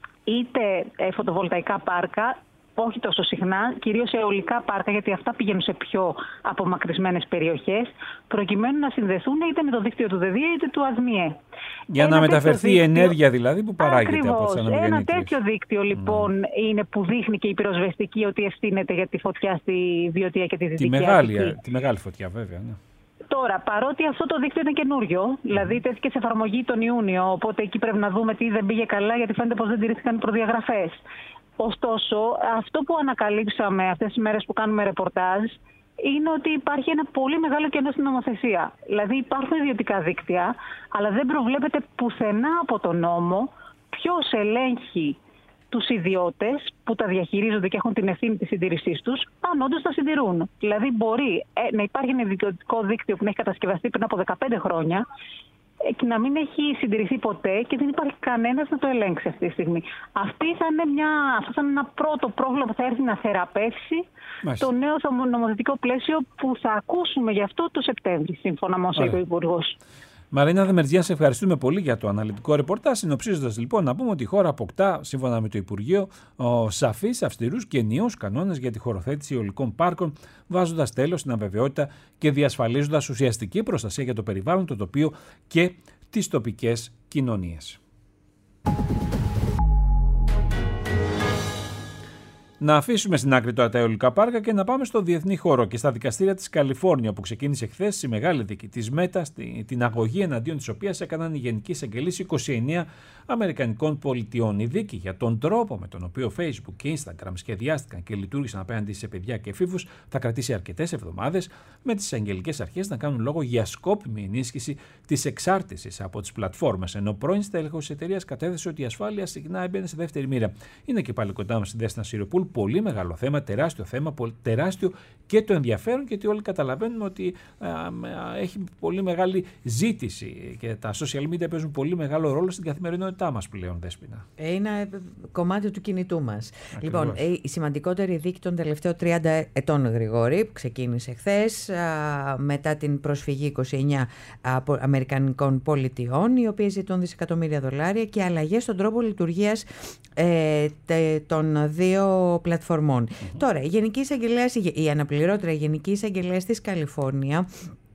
είτε ε, φωτοβολταϊκά πάρκα, όχι τόσο συχνά, κυρίως σε αιωλικά πάρκα, γιατί αυτά πηγαίνουν σε πιο απομακρυσμένες περιοχές, προκειμένου να συνδεθούν είτε με το δίκτυο του ΔΕΔΙΕ είτε του ΑΔΜΙΕ. Για ένα να μεταφερθεί η ενέργεια δηλαδή που παράγεται. Ακριβώς, από τις αναπηγεννήτριες. Ένα τέτοιο δίκτυο λοιπόν mm. είναι που δείχνει και η πυροσβεστική ότι ευθύνεται για τη φωτιά στη Βιωτία και τη Δυτική τη μεγάλη, Αττική. Τη μεγάλη φωτιά βέβαια. Ναι. Τώρα, παρότι αυτό το δίκτυο είναι καινούριο, mm. δηλαδή τέθηκε σε εφαρμογή τον Ιούνιο, οπότε εκεί πρέπει να δούμε τι δεν πήγε καλά, γιατί φαίνεται πως δεν τηρήθηκαν οι προδιαγραφές. Ωστόσο, αυτό που ανακαλύψαμε αυτές τις μέρες που κάνουμε ρεπορτάζ είναι ότι υπάρχει ένα πολύ μεγάλο κενό στην νομοθεσία. Δηλαδή υπάρχουν ιδιωτικά δίκτυα, αλλά δεν προβλέπεται πουθενά από τον νόμο ποιος ελέγχει τους ιδιώτες που τα διαχειρίζονται και έχουν την ευθύνη της συντήρησής τους, αν όντως τα συντηρούν. Δηλαδή μπορεί ε, να υπάρχει ένα ιδιωτικό δίκτυο που να έχει κατασκευαστεί πριν από δεκαπέντε χρόνια και να μην έχει συντηρηθεί ποτέ και δεν υπάρχει κανένας να το ελέγξει αυτή τη στιγμή. Αυτή θα είναι μια, αυτό θα είναι ένα πρώτο πρόβλημα που θα έρθει να θεραπεύσει Μάλιστα. το νέο νομοθετικό πλαίσιο που θα ακούσουμε γι' αυτό το Σεπτέμβρη, σύμφωνα με όσο είπε ο Υπουργός. Μαρίνα Δεμερτζιά, σε ευχαριστούμε πολύ για το αναλυτικό ρεπορτάζ. Συνοψίζοντας λοιπόν, να πούμε ότι η χώρα αποκτά, σύμφωνα με το Υπουργείο, σαφείς, αυστηρούς και ενιαίους κανόνες για τη χωροθέτηση αιωλικών πάρκων, βάζοντας τέλος στην αβεβαιότητα και διασφαλίζοντας ουσιαστική προστασία για το περιβάλλον, το τοπίο και τις τοπικές κοινωνίες. Να αφήσουμε στην άκρη τώρα τα αιωλικά πάρκα και να πάμε στο διεθνή χώρο και στα δικαστήρια της Καλιφόρνια, που ξεκίνησε χθες η μεγάλη δίκη της Μέτα, την αγωγή εναντίον της οποίας έκαναν οι γενικοί εισαγγελείς είκοσι εννέα Αμερικανικών πολιτιών. Η δίκη για τον τρόπο με τον οποίο Facebook και Instagram σχεδιάστηκαν και λειτουργήσαν απέναντι σε παιδιά και εφήβους θα κρατήσει αρκετές εβδομάδες, με τις εισαγγελικές αρχές να κάνουν λόγο για σκόπιμη ενίσχυση της εξάρτησης από τις πλατφόρμες, ενώ πρώην στέλεχος της εταιρείας κατέθεσε ότι η ασφάλεια συχνά έμπαινε σε δεύτερη μοίρα. Είναι και πάλι κοντά μας η Δέσποινα Σιριοπούλ. Πολύ μεγάλο θέμα, τεράστιο θέμα, τεράστιο και το ενδιαφέρον, γιατί όλοι καταλαβαίνουμε ότι α, α, έχει πολύ μεγάλη ζήτηση και τα social media παίζουν πολύ μεγάλο ρόλο στην καθημερινότητά μας πλέον, Δέσποινα. Είναι κομμάτι του κινητού μας. Ακριβώς. Λοιπόν, η σημαντικότερη δίκη των τελευταίων τριάντα ετών, Γρηγόρη, που ξεκίνησε χθες μετά την προσφυγή είκοσι εννέα Αμερικανικών πολιτιών, οι οποίες ζητούν δισεκατομμύρια δολάρια και αλλαγές στον τρόπο λειτουργίας ε, τε, των δύο πλατφορμών. Mm-hmm. Τώρα, η Γενική Εισαγγελέας, η αναπληρώτρια Γενική Εισαγγελέας της Καλιφόρνια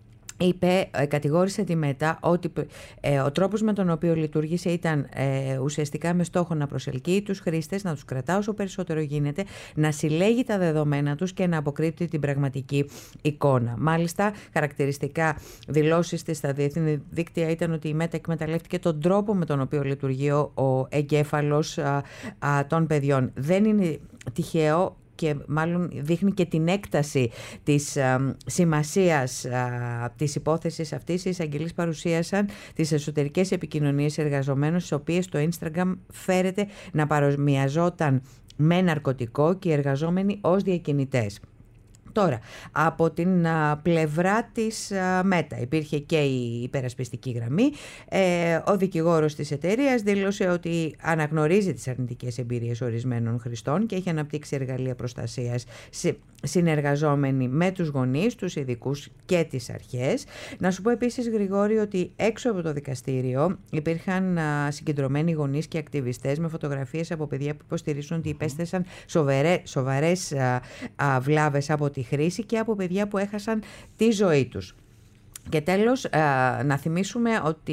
είπε, κατηγόρησε τη Μέτα ότι ε, ο τρόπος με τον οποίο λειτουργήσε ήταν ε, ουσιαστικά με στόχο να προσελκύει τους χρήστες, να τους κρατά όσο περισσότερο γίνεται, να συλλέγει τα δεδομένα τους και να αποκρύπτει την πραγματική εικόνα. Μάλιστα, χαρακτηριστικά δηλώσεις της στα διεθνή δίκτυα ήταν ότι η Μέτα εκμεταλλεύτηκε τον τρόπο με τον οποίο λειτουργεί ο, ο εγκέφαλος α, α, των παιδιών. Δεν είναι τυχαίο και μάλλον δείχνει και την έκταση της α, σημασίας α, της υπόθεσης αυτής. Οι εισαγγελείς παρουσίασαν τις εσωτερικές επικοινωνίες εργαζομένων, στις οποίες το Instagram φέρεται να παρομοιαζόταν με ναρκωτικό και οι εργαζόμενοι ως διακινητές. Τώρα, από την α, πλευρά της α, Μέτα υπήρχε και η υπερασπιστική γραμμή. Ε, ο δικηγόρος της εταιρείας δήλωσε ότι αναγνωρίζει τις αρνητικές εμπειρίες ορισμένων χρηστών και έχει αναπτύξει εργαλεία προστασίας σε, συνεργαζόμενοι με τους γονείς, τους ειδικούς και τις αρχές. Να σου πω επίσης, Γρηγόρη, ότι έξω από το δικαστήριο υπήρχαν α, συγκεντρωμένοι γονείς και ακτιβιστές με φωτογραφίες από παιδιά που υποστηρίζουν ότι υπέστησαν σοβαρέ, σοβαρές α, α, βλάβες από τη χρήση και από παιδιά που έχασαν τη ζωή τους. Και τέλος, να θυμίσουμε ότι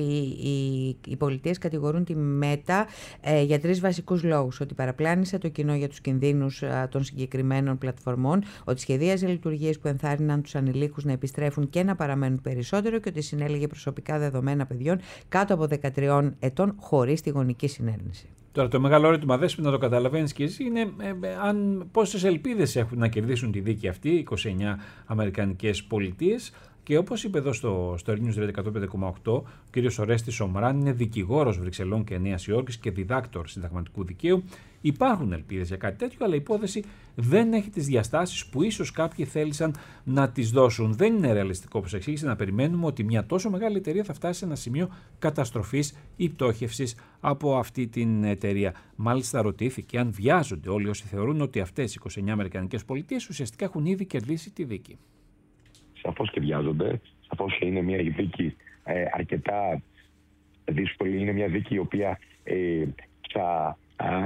οι πολιτείες κατηγορούν τη Μέτα για τρεις βασικούς λόγους. Ότι παραπλάνησε το κοινό για τους κινδύνους των συγκεκριμένων πλατφορμών, ότι σχεδίαζε λειτουργίες που ενθάρρυναν τους ανηλίκους να επιστρέφουν και να παραμένουν περισσότερο και ότι συνέλεγε προσωπικά δεδομένα παιδιών κάτω από δεκατριών ετών χωρίς τη γονική συνένεση. Τώρα το μεγάλο ερώτημα, Δέσποινα, να το καταλαβαίνεις και εσύ, είναι ε, αν, πόσες ελπίδες έχουν να κερδίσουν τη δίκη αυτή οι είκοσι εννέα αμερικανικές πολιτείες. Και όπως είπε εδώ στο, στο News Radio εκατόν πέντε κόμμα οκτώ, ο κ. Ορέστης Σομράν είναι δικηγόρος Βρυξελών και Νέας Υόρκης και διδάκτορ συνταγματικού δικαίου. Υπάρχουν ελπίδες για κάτι τέτοιο, αλλά η υπόθεση δεν έχει τις διαστάσεις που ίσως κάποιοι θέλησαν να τις δώσουν. Δεν είναι ρεαλιστικό, όπως εξήγησε, να περιμένουμε ότι μια τόσο μεγάλη εταιρεία θα φτάσει σε ένα σημείο καταστροφής ή πτώχευσης από αυτή την εταιρεία. Μάλιστα, ρωτήθηκε αν βιάζονται όλοι όσοι θεωρούν ότι αυτές οι είκοσι εννέα αμερικανικές πολιτείες ουσιαστικά έχουν ήδη κερδίσει τη δίκη. Σαφώς και βιάζονται, σαφώς και είναι μια δίκη ε, αρκετά δύσκολη, είναι μια δίκη η οποία ε, θα,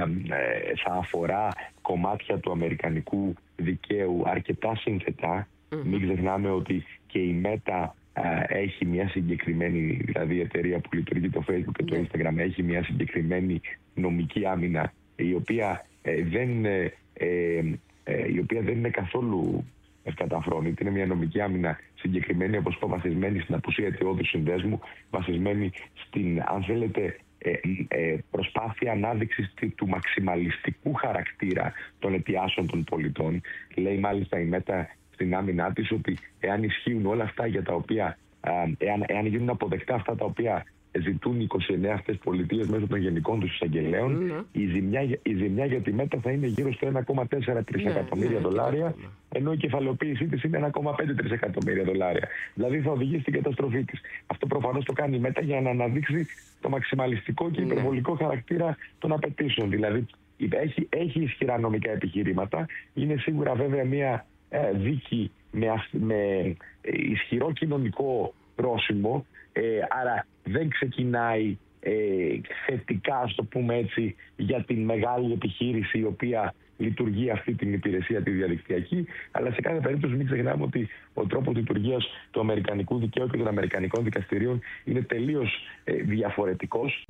ε, θα αφορά κομμάτια του αμερικανικού δικαίου αρκετά σύνθετα. Mm-hmm. Μην ξεχνάμε ότι και η Μέτα ε, έχει μια συγκεκριμένη, δηλαδή η εταιρεία που λειτουργεί το Facebook και το Instagram, έχει μια συγκεκριμένη νομική άμυνα η οποία, ε, δεν, ε, ε, η οποία δεν είναι καθόλου ευκαταφρόνητη. Είναι μια νομική άμυνα συγκεκριμένη, όπως είπα, βασισμένη στην απουσία αιτιώδους συνδέσμου, βασισμένη στην, αν θέλετε, ε, ε, προσπάθεια ανάδειξης του μαξιμαλιστικού χαρακτήρα των αιτιάσεων των πολιτών. Λέει μάλιστα η Μέτα στην άμυνά της ότι εάν ισχύουν όλα αυτά για τα οποία, ε, εάν, εάν γίνουν αποδεκτά αυτά τα οποία ζητούν οι είκοσι εννέα αυτές πολιτείες μέσω των γενικών τους εισαγγελέων, mm-hmm. η, ζημιά, η ζημιά για τη Μέτα θα είναι γύρω στο ένα κόμμα τέσσερα τρισεκατομμύρια mm-hmm. δολάρια, ενώ η κεφαλαιοποίησή της είναι ένα κόμμα πέντε τρισεκατομμύρια δολάρια. Δηλαδή θα οδηγήσει στην καταστροφή της. Αυτό προφανώς το κάνει η Μέτα για να αναδείξει το μαξιμαλιστικό και υπερβολικό mm-hmm. χαρακτήρα των απαιτήσεων. Δηλαδή έχει, έχει ισχυρά νομικά επιχειρήματα. Είναι σίγουρα βέβαια μια ε, δίκη με, με ισχυρό κοινωνικό πρόσημο. Ε, άρα δεν ξεκινάει ε, θετικά, ας το πούμε έτσι, για την μεγάλη επιχείρηση η οποία λειτουργεί αυτή την υπηρεσία τη διαδικτυακή, αλλά σε κάθε περίπτωση μην ξεχνάμε ότι ο τρόπος λειτουργίας του αμερικανικού δικαίου και των αμερικανικών δικαστηρίων είναι τελείως ε, διαφορετικός.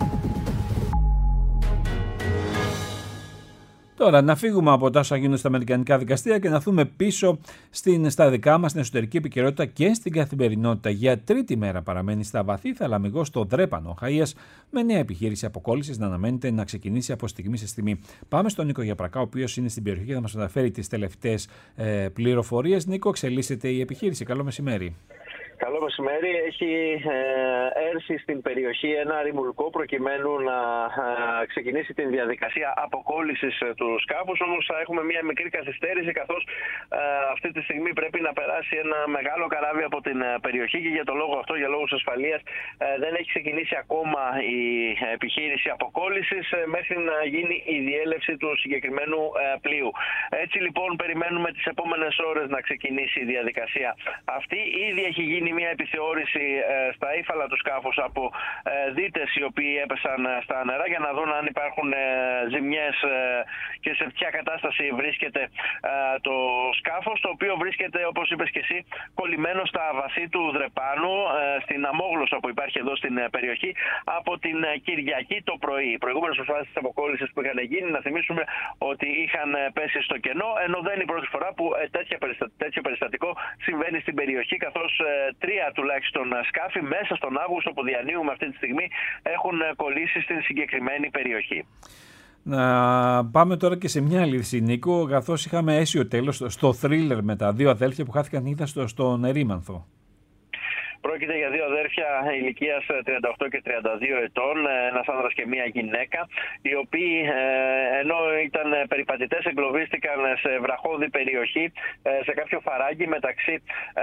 Τώρα, να φύγουμε από τα όσα γίνονται στα αμερικανικά δικαστήρια και να δούμε πίσω στην, στα δικά μας, στην εσωτερική επικαιρότητα και στην καθημερινότητα. Για τρίτη μέρα παραμένει στα βαθύ θαλαμιγό στο Δρέπανο Οχαΐας, με νέα επιχείρηση αποκόλλησης να αναμένεται να ξεκινήσει από στιγμή σε στιγμή. Πάμε στον Νίκο Γιαπρακά, ο οποίος είναι στην περιοχή και θα μας αναφέρει τις τελευταίες ε, πληροφορίες. Νίκο, εξελίσσεται η επιχείρηση. Καλό μεσημέρι. Καλό μεσημέρι. Έχει ε, έρθει στην περιοχή ένα ρημουλκό προκειμένου να ε, ξεκινήσει την διαδικασία αποκόλλησης ε, του σκάφους. Όμως θα έχουμε μια μικρή καθυστέρηση, καθώς ε, αυτή τη στιγμή πρέπει να περάσει ένα μεγάλο καράβι από την ε, περιοχή και για το λόγο αυτό, για λόγους ασφαλείας, ε, δεν έχει ξεκινήσει ακόμα η επιχείρηση αποκόλλησης ε, μέχρι να γίνει η διέλευση του συγκεκριμένου ε, πλοίου. Έτσι λοιπόν περιμένουμε τις επόμενες ώρες να ξεκινήσει η διαδικασία αυτή. Ήδη έχει γίνει μια επιθεώρηση ε, στα ύφαλα του σκάφους από ε, δίτες οι οποίοι έπεσαν ε, στα νερά για να δουν αν υπάρχουν ε, ζημιές ε, και σε ποια κατάσταση βρίσκεται ε, το σκάφος, το οποίο βρίσκεται, όπως είπες και εσύ, κολλημένο στα βαθύ του Δρεπάνου, ε, στην αμόγλωσσα που υπάρχει εδώ στην ε, περιοχή, από την ε, Κυριακή το πρωί. Οι προηγούμενες προσπάθειες της αποκόλλησης που είχαν γίνει, να θυμίσουμε ότι είχαν ε, πέσει στο κενό, ενώ δεν είναι η πρώτη φορά που ε, τέτοια περιστα... τέτοιο περιστατικό συμβαίνει στην περιοχή, καθώς ε, τρία τουλάχιστον σκάφη μέσα στον Αύγουστο που διανύουμε αυτή τη στιγμή έχουν κολλήσει στην συγκεκριμένη περιοχή. Να πάμε τώρα και σε μια αλήθεια, Νίκο, καθώς είχαμε αίσιο τέλος στο θρίλερ με τα δύο αδέλφια που χάθηκαν είδα στο, στον Ερήμανθο. Πρόκειται για δύο αδέρφια ηλικίας τριάντα οκτώ και τριάντα δύο ετών, ένας άνδρας και μία γυναίκα, οι οποίοι ενώ ήταν περιπατητές εγκλωβίστηκαν σε βραχώδη περιοχή, σε κάποιο φαράγγι μεταξύ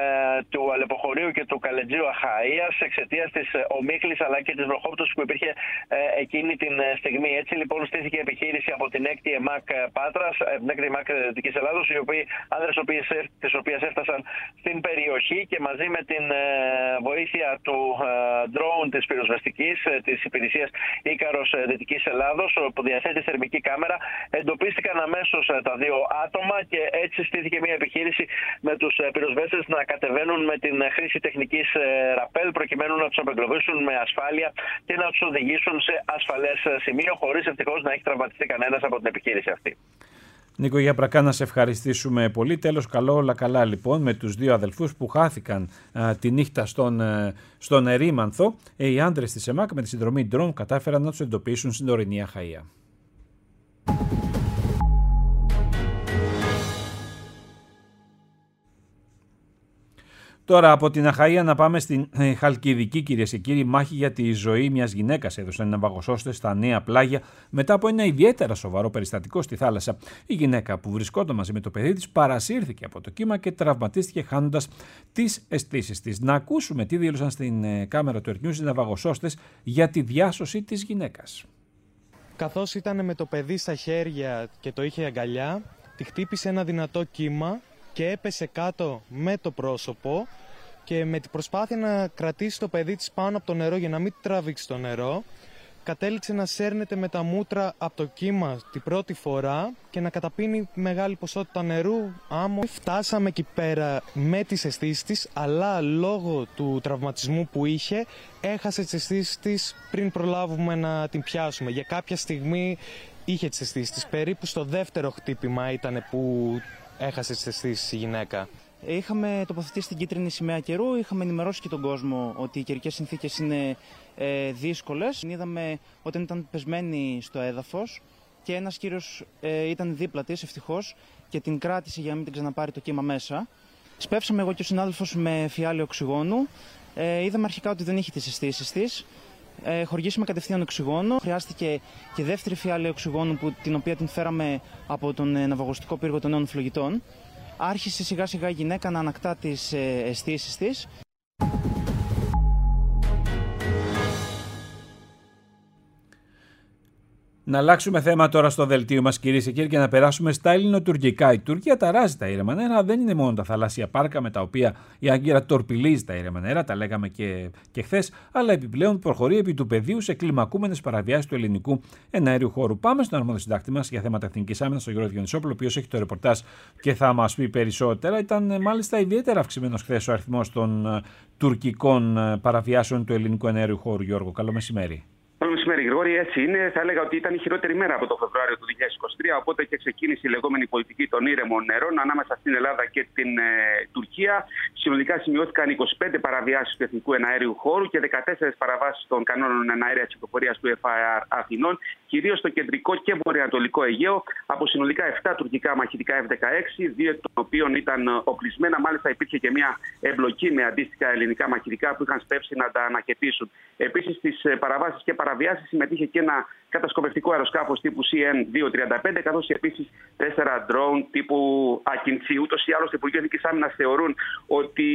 του Αλεποχωρίου και του Καλετζίου Αχαΐας, εξαιτίας της ομίχλης αλλά και της βροχόπτωσης που υπήρχε εκείνη την στιγμή. Έτσι λοιπόν στήθηκε επιχείρηση από την έκτη ΕΜΑΚ Πάτρας, την έκτη ΕΜΑΚ Δυτικής Ελλάδος, οι οποίοι άνδρες τις οποίες έφτασαν στην περιοχή και μαζί με την βοήθεια του drone της πυροσβεστικής της υπηρεσίας Ίκαρος Δυτικής Ελλάδος, που διαθέτει θερμική κάμερα, εντοπίστηκαν αμέσως τα δύο άτομα και έτσι στήθηκε μια επιχείρηση με τους πυροσβέστες να κατεβαίνουν με την χρήση τεχνικής ραπέλ προκειμένου να τους απεγκλωβίσουν με ασφάλεια και να τους οδηγήσουν σε ασφαλές σημείο, χωρίς ευτυχώς να έχει τραυματιστεί κανένας από την επιχείρηση αυτή. Νίκο Γιαπρακά, να σε ευχαριστήσουμε πολύ. Τέλος, καλό όλα καλά λοιπόν με τους δύο αδελφούς που χάθηκαν α, τη νύχτα στον, ε, στον Ερήμανθο. Ε, οι άντρες της ΕΜΑΚ με τη συνδρομή drone κατάφεραν να τους εντοπίσουν στην ορεινή Αχαΐα. Τώρα από την Αχαΐα να πάμε στην Χαλκιδική, κυρίες και κύριοι. Μάχη για τη ζωή μιας γυναίκας έδωσαν οι ναυαγοσώστες στα Νέα Πλάγια μετά από ένα ιδιαίτερα σοβαρό περιστατικό στη θάλασσα. Η γυναίκα που βρισκόταν μαζί με το παιδί της παρασύρθηκε από το κύμα και τραυματίστηκε χάνοντας τις αισθήσεις της. Να ακούσουμε τι δήλωσαν στην κάμερα του Earth News οι ναυαγοσώστες για τη διάσωση της γυναίκας. Καθώς ήταν με το παιδί στα χέρια και το είχε αγκαλιά, τη χτύπησε ένα δυνατό κύμα και έπεσε κάτω με το πρόσωπο και με την προσπάθεια να κρατήσει το παιδί της πάνω από το νερό για να μην τραβήξει το νερό, κατέληξε να σέρνεται με τα μούτρα από το κύμα την πρώτη φορά και να καταπίνει μεγάλη ποσότητα νερού, άμμο. Φτάσαμε εκεί πέρα με τις αισθήσεις της, αλλά λόγω του τραυματισμού που είχε έχασε τις αισθήσεις της πριν προλάβουμε να την πιάσουμε. Για κάποια στιγμή είχε τις αισθήσεις της, περίπου στο δεύτερο χτύπημα ήταν που έχασε τις αισθήσεις η γυναίκα. Είχαμε τοποθετήσει την κίτρινη σημαία καιρού, είχαμε ενημερώσει και τον κόσμο ότι οι καιρικές συνθήκες είναι ε, δύσκολες. Είδαμε όταν ήταν πεσμένη στο έδαφος και ένας κύριος ε, ήταν δίπλα της ευτυχώς και την κράτησε για να μην την ξαναπάρει το κύμα μέσα. Σπεύσαμε εγώ και ο συνάδελφος με φιάλιο οξυγόνου. Ε, είδαμε αρχικά ότι δεν είχε τις αισθήσεις της. Ε, χορηγήσαμε κατευθείαν οξυγόνο. Χρειάστηκε και δεύτερη φιάλη οξυγόνου, που, την οποία την φέραμε από τον ε, ναυαγοστικό πύργο των νέων φλογητών. Άρχισε σιγά σιγά η γυναίκα να ανακτά τις ε, αισθήσεις της. Να αλλάξουμε θέμα τώρα στο δελτίο μας, κυρίες και κύριοι, και να περάσουμε στα ελληνοτουρκικά. Η Τουρκία ταράζει τα ήρεμα νερά. Δεν είναι μόνο τα θαλάσσια πάρκα με τα οποία η Άγκυρα τορπιλίζει τα ήρεμα νερά, τα λέγαμε και, και χθες, αλλά επιπλέον προχωρεί επί του πεδίου σε κλιμακούμενες παραβιάσεις του ελληνικού εναέριου χώρου. Πάμε στον αρμόδιο συντάκτη μας για θέματα εθνικής άμυνας, τον Γιώργο Διονυσόπουλο, ο οποίος έχει το ρεπορτάζ και θα μας πει περισσότερα. Ήταν μάλιστα ιδιαίτερα αυξημένος χθες ο αριθμός των τουρκικών παραβιάσεων του ελληνικού εναέριου χώρου. Γιώργο, καλό μεσημέρι. Καλό μεσημέρι, Γρηγόρη. Έτσι είναι. Θα έλεγα ότι ήταν η χειρότερη μέρα από το Φεβρουάριο του δύο χιλιάδες είκοσι τρία. Οπότε και ξεκίνησε η λεγόμενη πολιτική των ήρεμων νερών ανάμεσα στην Ελλάδα και την ε, Τουρκία. Συνολικά σημειώθηκαν είκοσι πέντε παραβιάσεις του εθνικού εναέριου χώρου και δεκατέσσερις παραβάσεις των κανόνων εναέριας κυκλοφορίας του εφ έι αρ Αθηνών, κυρίως στο κεντρικό και βορειοανατολικό Αιγαίο, από συνολικά επτά τουρκικά μαχητικά εφ δεκαέξι, δύο εκ των οποίων ήταν οπλισμένα. Μάλιστα, υπήρχε και μια εμπλοκή με αντίστοιχα ελληνικά μαχητικά που είχαν σπεύσει να τα ανακαιτήσουν. Επίσης, στις παραβάσεις και παραβιάσεις συμμετείχε και ένα κατασκοπευτικό αεροσκάφος τύπου σι εν διακόσια τριάντα πέντε, καθώς επίσης τέσσερα drone τύπου Ακιντσί. Ούτως ή άλλως, το Υπουργείο Εθνικής Άμυνας θεωρούν ότι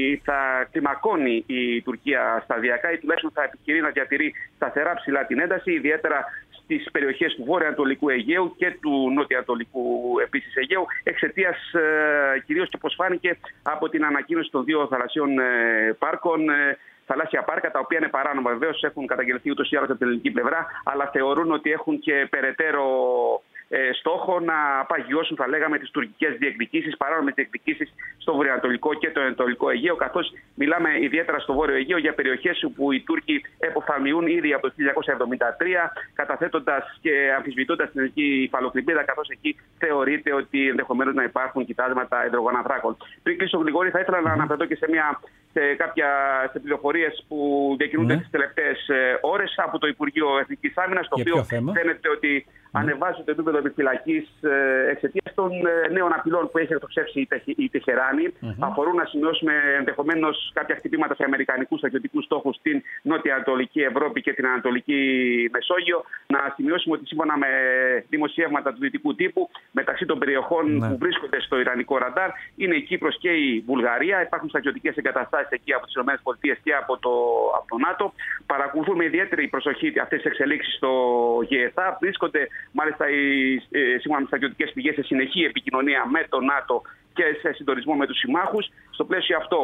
θα κλιμακώνει η Τουρκία σταδιακά ή τουλάχιστον θα επιχειρεί να διατηρεί σταθερά ψηλά την ένταση, ιδιαίτερα στις περιοχές του βορειοανατολικού Αιγαίου και του νοτιοανατολικού επίσης Αιγαίου, εξαιτίας ε, κυρίως, όπως φάνηκε από την ανακοίνωση των δύο θαλασσιών ε, πάρκων, ε, θαλάσσια πάρκα, τα οποία είναι παράνομα. Βεβαίως έχουν καταγγελθεί ούτως ή άλλως από την ελληνική πλευρά, αλλά θεωρούν ότι έχουν και περαιτέρω ε, στόχο να παγιώσουν, θα λέγαμε, τις τουρκικές διεκδικήσεις, παράνομες διεκδικήσεις στο βορειοανατολικό και το ανατολικό Αιγαίο, καθώς μιλάμε ιδιαίτερα στο βόρειο Αιγαίο για περιοχές όπου οι Τούρκοι εποφθαλμιούν ήδη από το χίλια εννιακόσια εβδομήντα τρία, καταθέτοντας και αμφισβητώντας την ελληνική υφαλοκρηπίδα, καθώς εκεί θεωρείται ότι ενδεχομένως να υπάρχουν κοιτάσματα υδρογονανθράκων. Πριν κλείσω, Γρηγόρη, θα ήθελα να αναφερθώ και σε μια. σε κάποια πληροφορίες που διακινούνται ναι. τις τελευταίες ε, ώρες από το Υπουργείο Εθνικής Άμυνας, το Για οποίο φαίνεται ότι ναι. ανεβάζει το επίπεδο επιφυλακής ε, εξαιτίας των ε, νέων απειλών που έχει εκτοξεύσει η, Τε, η Τεχεράνη. Mm-hmm. Αφορούν, να σημειώσουμε, ενδεχομένως κάποια χτυπήματα σε αμερικανικούς στρατιωτικούς στόχους στην νότια-ανατολική Ευρώπη και την Ανατολική Μεσόγειο. Να σημειώσουμε ότι σύμφωνα με δημοσιεύματα του δυτικού τύπου, μεταξύ των περιοχών ναι. που βρίσκονται στο ιρανικό ραντάρ είναι η Κύπρος και η Βουλγαρία. Υπάρχουν στρατιωτικές εγκαταστάσεις εκεί από τις ΗΠΑ και από το, από το ΝΑΤΟ. Παρακολουθούμε με ιδιαίτερη προσοχή αυτές τις εξελίξεις στο ΓΕΘΑ. Βρίσκονται μάλιστα οι, ε, σύμφωνα με τις στρατιωτικές πηγές σε συνεχή επικοινωνία με το ΝΑΤΟ και σε συντονισμό με τους συμμάχους. Στο πλαίσιο αυτό,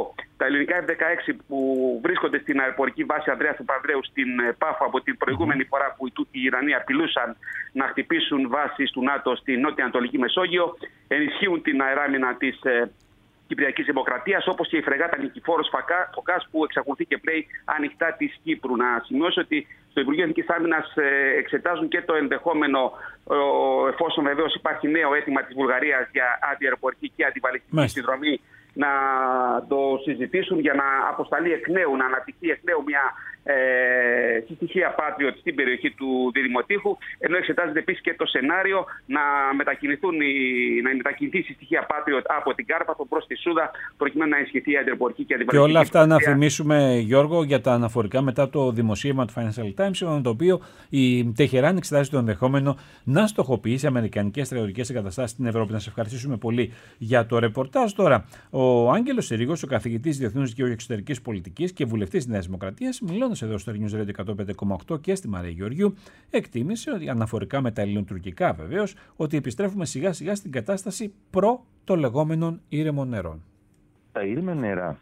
τα ελληνικά εφ δεκαέξι που βρίσκονται στην αεροπορική βάση Ανδρέας Παπανδρέου στην Πάφο από την προηγούμενη φορά που οι Ιρανοί απειλούσαν να χτυπήσουν βάσεις του ΝΑΤΟ στη νότια-ανατολική Μεσόγειο, ενισχύουν την αεράμινα της Κυπριακής Δημοκρατίας, όπως και η φρεγάτα Νικηφόρος Φωκάς που εξακολουθεί και πλέει ανοιχτά της Κύπρου. Να σημειώσω ότι στο Υπουργείο Εθνικής Άμυνας εξετάζουν και το ενδεχόμενο, εφόσον βεβαίως υπάρχει νέο αίτημα της Βουλγαρίας για αντιαεροπορική και αντιβαλιστική συνδρομή, να το συζητήσουν για να αποσταλεί εκ νέου, να αναπτυχθεί εκ νέου μια ε, συστοιχία Patriot στην περιοχή του Διδημοτήχου, ενώ εξετάζεται επίσης και το σενάριο να, μετακινηθούν οι, να μετακινηθεί η συστοιχία Patriot από την Κάρπαθο προς τη Σούδα, προκειμένου να ενισχυθεί η αντιαεροπορική και αντιβαλιστική. Και όλα αυτά να θυμίσουμε, Γιώργο, για τα αναφορικά μετά το δημοσίευμα του Financial Times, με το οποίο η Τεχεράνη εξετάζει το ενδεχόμενο να στοχοποιήσει αμερικανικές στρατιωτικές εγκαταστάσεις στην Ευρώπη. Να σε ευχαριστήσουμε πολύ για το ρεπορτάζ. Τώρα, ο Άγγελος Συρίγος, ο καθηγητής Διεθνούς Δικαίου και Εξωτερικής Πολιτικής και βουλευτής της Νέας Δημοκρατίας, μιλώντας εδώ στο News Radio εκατόν πέντε κόμμα οκτώ και στη Μαρία Γεωργίου, εκτίμησε ότι, αναφορικά με τα ελληνοτουρκικά βεβαίως, ότι επιστρέφουμε σιγά σιγά στην κατάσταση προ των λεγόμενων ήρεμων νερών. Τα ήρεμα νερά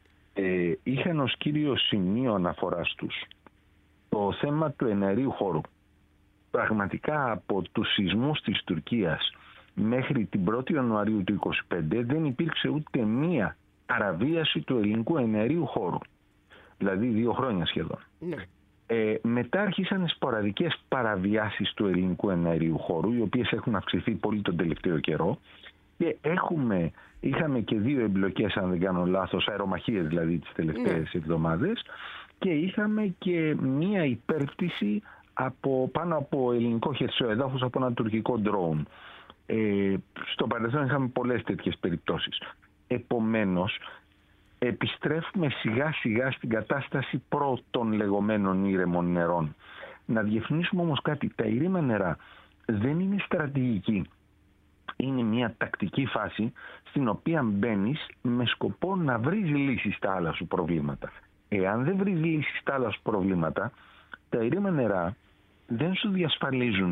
ε, είχαν ως κύριο σημείο αναφοράς τους το θέμα του εναερίου χώρου. Πραγματικά από τους σεισμούς της Τουρκίας μέχρι την πρώτη Ιανουαρίου του είκοσι πέντε δεν υπήρξε ούτε μία παραβίαση του ελληνικού εναερίου χώρου. Δηλαδή δύο χρόνια σχεδόν. Ναι. Ε, μετά άρχισαν σποραδικές παραβιάσεις του ελληνικού εναερίου χώρου, οι οποίες έχουν αυξηθεί πολύ τον τελευταίο καιρό, και έχουμε, είχαμε και δύο εμπλοκές, αν δεν κάνω λάθος, αερομαχίες δηλαδή τις τελευταίες ναι. εβδομάδες, και είχαμε και μία υπέρπτυση από, πάνω από ελληνικό χερσαίο εδάφος από ένα τουρκικό drone. Ε, στο παρελθόν είχαμε πολλές τέτοιες περιπτώσεις. Επομένως, επιστρέφουμε σιγά σιγά στην κατάσταση προ των λεγόμενων ήρεμων νερών. Να διευκρινίσουμε όμως κάτι, τα ήρεμα νερά δεν είναι στρατηγική. Είναι μια τακτική φάση στην οποία μπαίνεις με σκοπό να βρεις λύσεις στα άλλα σου προβλήματα. Εάν δεν βρεις λύσεις στα άλλα σου προβλήματα, τα ήρεμα νερά δεν σου διασφαλίζουν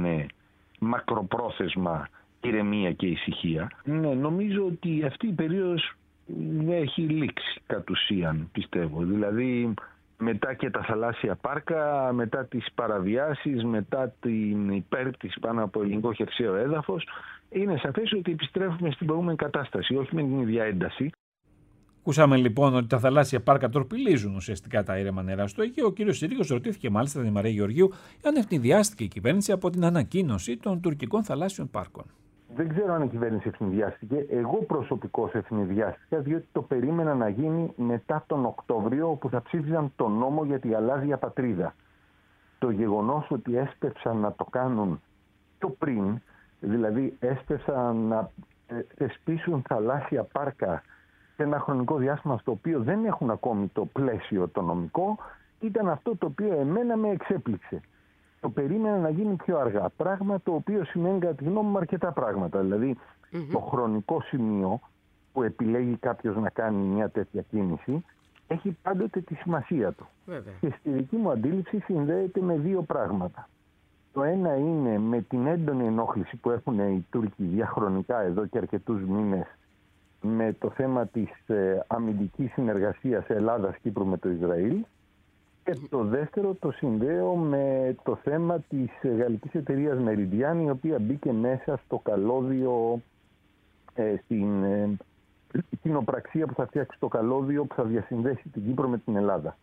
μακροπρόθεσμα ηρεμία και ησυχία. Ναι, νομίζω ότι αυτή η περίοδος έχει λήξει κατ' ουσίαν, πιστεύω. Δηλαδή μετά και τα θαλάσσια πάρκα, μετά τις παραβιάσεις, μετά την υπέρπτυση πάνω από ελληνικό χερσαίο έδαφος, είναι σαφές ότι επιστρέφουμε στην προηγούμενη κατάσταση, όχι με την ίδια ένταση. Ακούσαμε λοιπόν ότι τα θαλάσσια πάρκα τροπιλίζουν ουσιαστικά τα ήρεμα νερά στο Αιγαίο. Ο κ. Συρίγος ρωτήθηκε μάλιστα την Μαρία Γεωργίου αν ευνηδιάστηκε η κυβέρνηση από την ανακοίνωση των τουρκικών θαλάσσιων πάρκων. Δεν ξέρω αν η κυβέρνηση ευνηδιάστηκε. Εγώ προσωπικώς ευνηδιάστηκα, διότι το περίμενα να γίνει μετά τον Οκτώβριο, όπου θα ψήφιζαν τον νόμο για τη γαλάζια πατρίδα. Το γεγονός ότι έσπευσαν να το κάνουν πιο πριν, δηλαδή έσπευσαν να θεσπίσουν θαλάσσια πάρκα σε ένα χρονικό διάστημα στο οποίο δεν έχουν ακόμη το πλαίσιο το νομικό, ήταν αυτό το οποίο εμένα με εξέπληξε. Το περίμενα να γίνει πιο αργά. Πράγμα το οποίο σημαίνει κατά τη γνώμη μου αρκετά πράγματα. Δηλαδή mm-hmm. το χρονικό σημείο που επιλέγει κάποιος να κάνει μια τέτοια κίνηση έχει πάντοτε τη σημασία του. Βέβαια. Και στη δική μου αντίληψη συνδέεται με δύο πράγματα. Το ένα είναι με την έντονη ενόχληση που έχουν οι Τούρκοι διαχρονικά εδώ και αρκετούς μήνες με το θέμα της ε, αμυντικής συνεργασίας Ελλάδας-Κύπρου με το Ισραήλ. Και το δεύτερο το συνδέω με το θέμα της γαλλικής εταιρείας Meridian, η οποία μπήκε μέσα στο καλώδιο, ε, στην ε, κοινοπραξία που θα φτιάξει το καλώδιο που θα διασυνδέσει την Κύπρο με την Ελλάδα.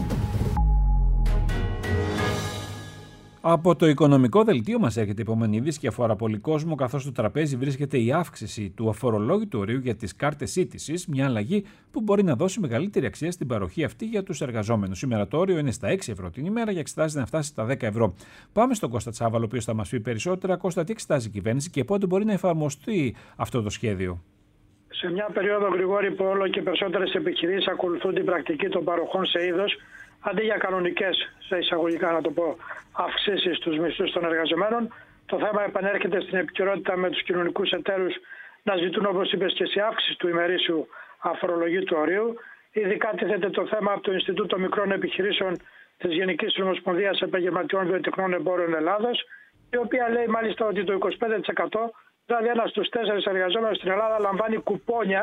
Από το οικονομικό δελτίο μας έρχεται η επόμενη είδηση και αφορά πολύ κόσμο, καθώς στο τραπέζι βρίσκεται η αύξηση του αφορολόγητου ορίου για τις κάρτες σύντησης, μια αλλαγή που μπορεί να δώσει μεγαλύτερη αξία στην παροχή αυτή για τους εργαζόμενους. Σήμερα το όριο είναι στα έξι ευρώ την ημέρα και εξετάζεται να φτάσει στα δέκα ευρώ. Πάμε στον Κώστα Τσάβαλο, ο οποίος θα μας πει περισσότερα. Κώστα, τι εξετάζει η κυβέρνηση και πότε μπορεί να εφαρμοστεί αυτό το σχέδιο? Σε μια περίοδο, Γρηγόρη, που όλο και περισσότερες επιχειρήσεις ακολουθούν την πρακτική των παροχών σε είδος, αντί για κανονικές, σε εισαγωγικά να το πω, αυξήσεις στους μισθούς των εργαζομένων, το θέμα επανέρχεται στην επικαιρότητα με τους κοινωνικούς εταίρους να ζητούν, όπως είπες και εσύ, αύξηση του ημερήσιου αφορολογήτου ορίου. Ειδικά τίθεται το θέμα από το Ινστιτούτο Μικρών Επιχειρήσεων της Γενικής Ομοσπονδίας Επαγγελματιών Βιοτεχνών Εμπόρων Ελλάδος, η οποία λέει μάλιστα ότι το είκοσι πέντε τοις εκατό, δηλαδή ένας στους τέσσερις εργαζόμενους στην Ελλάδα, λαμβάνει κουπόνια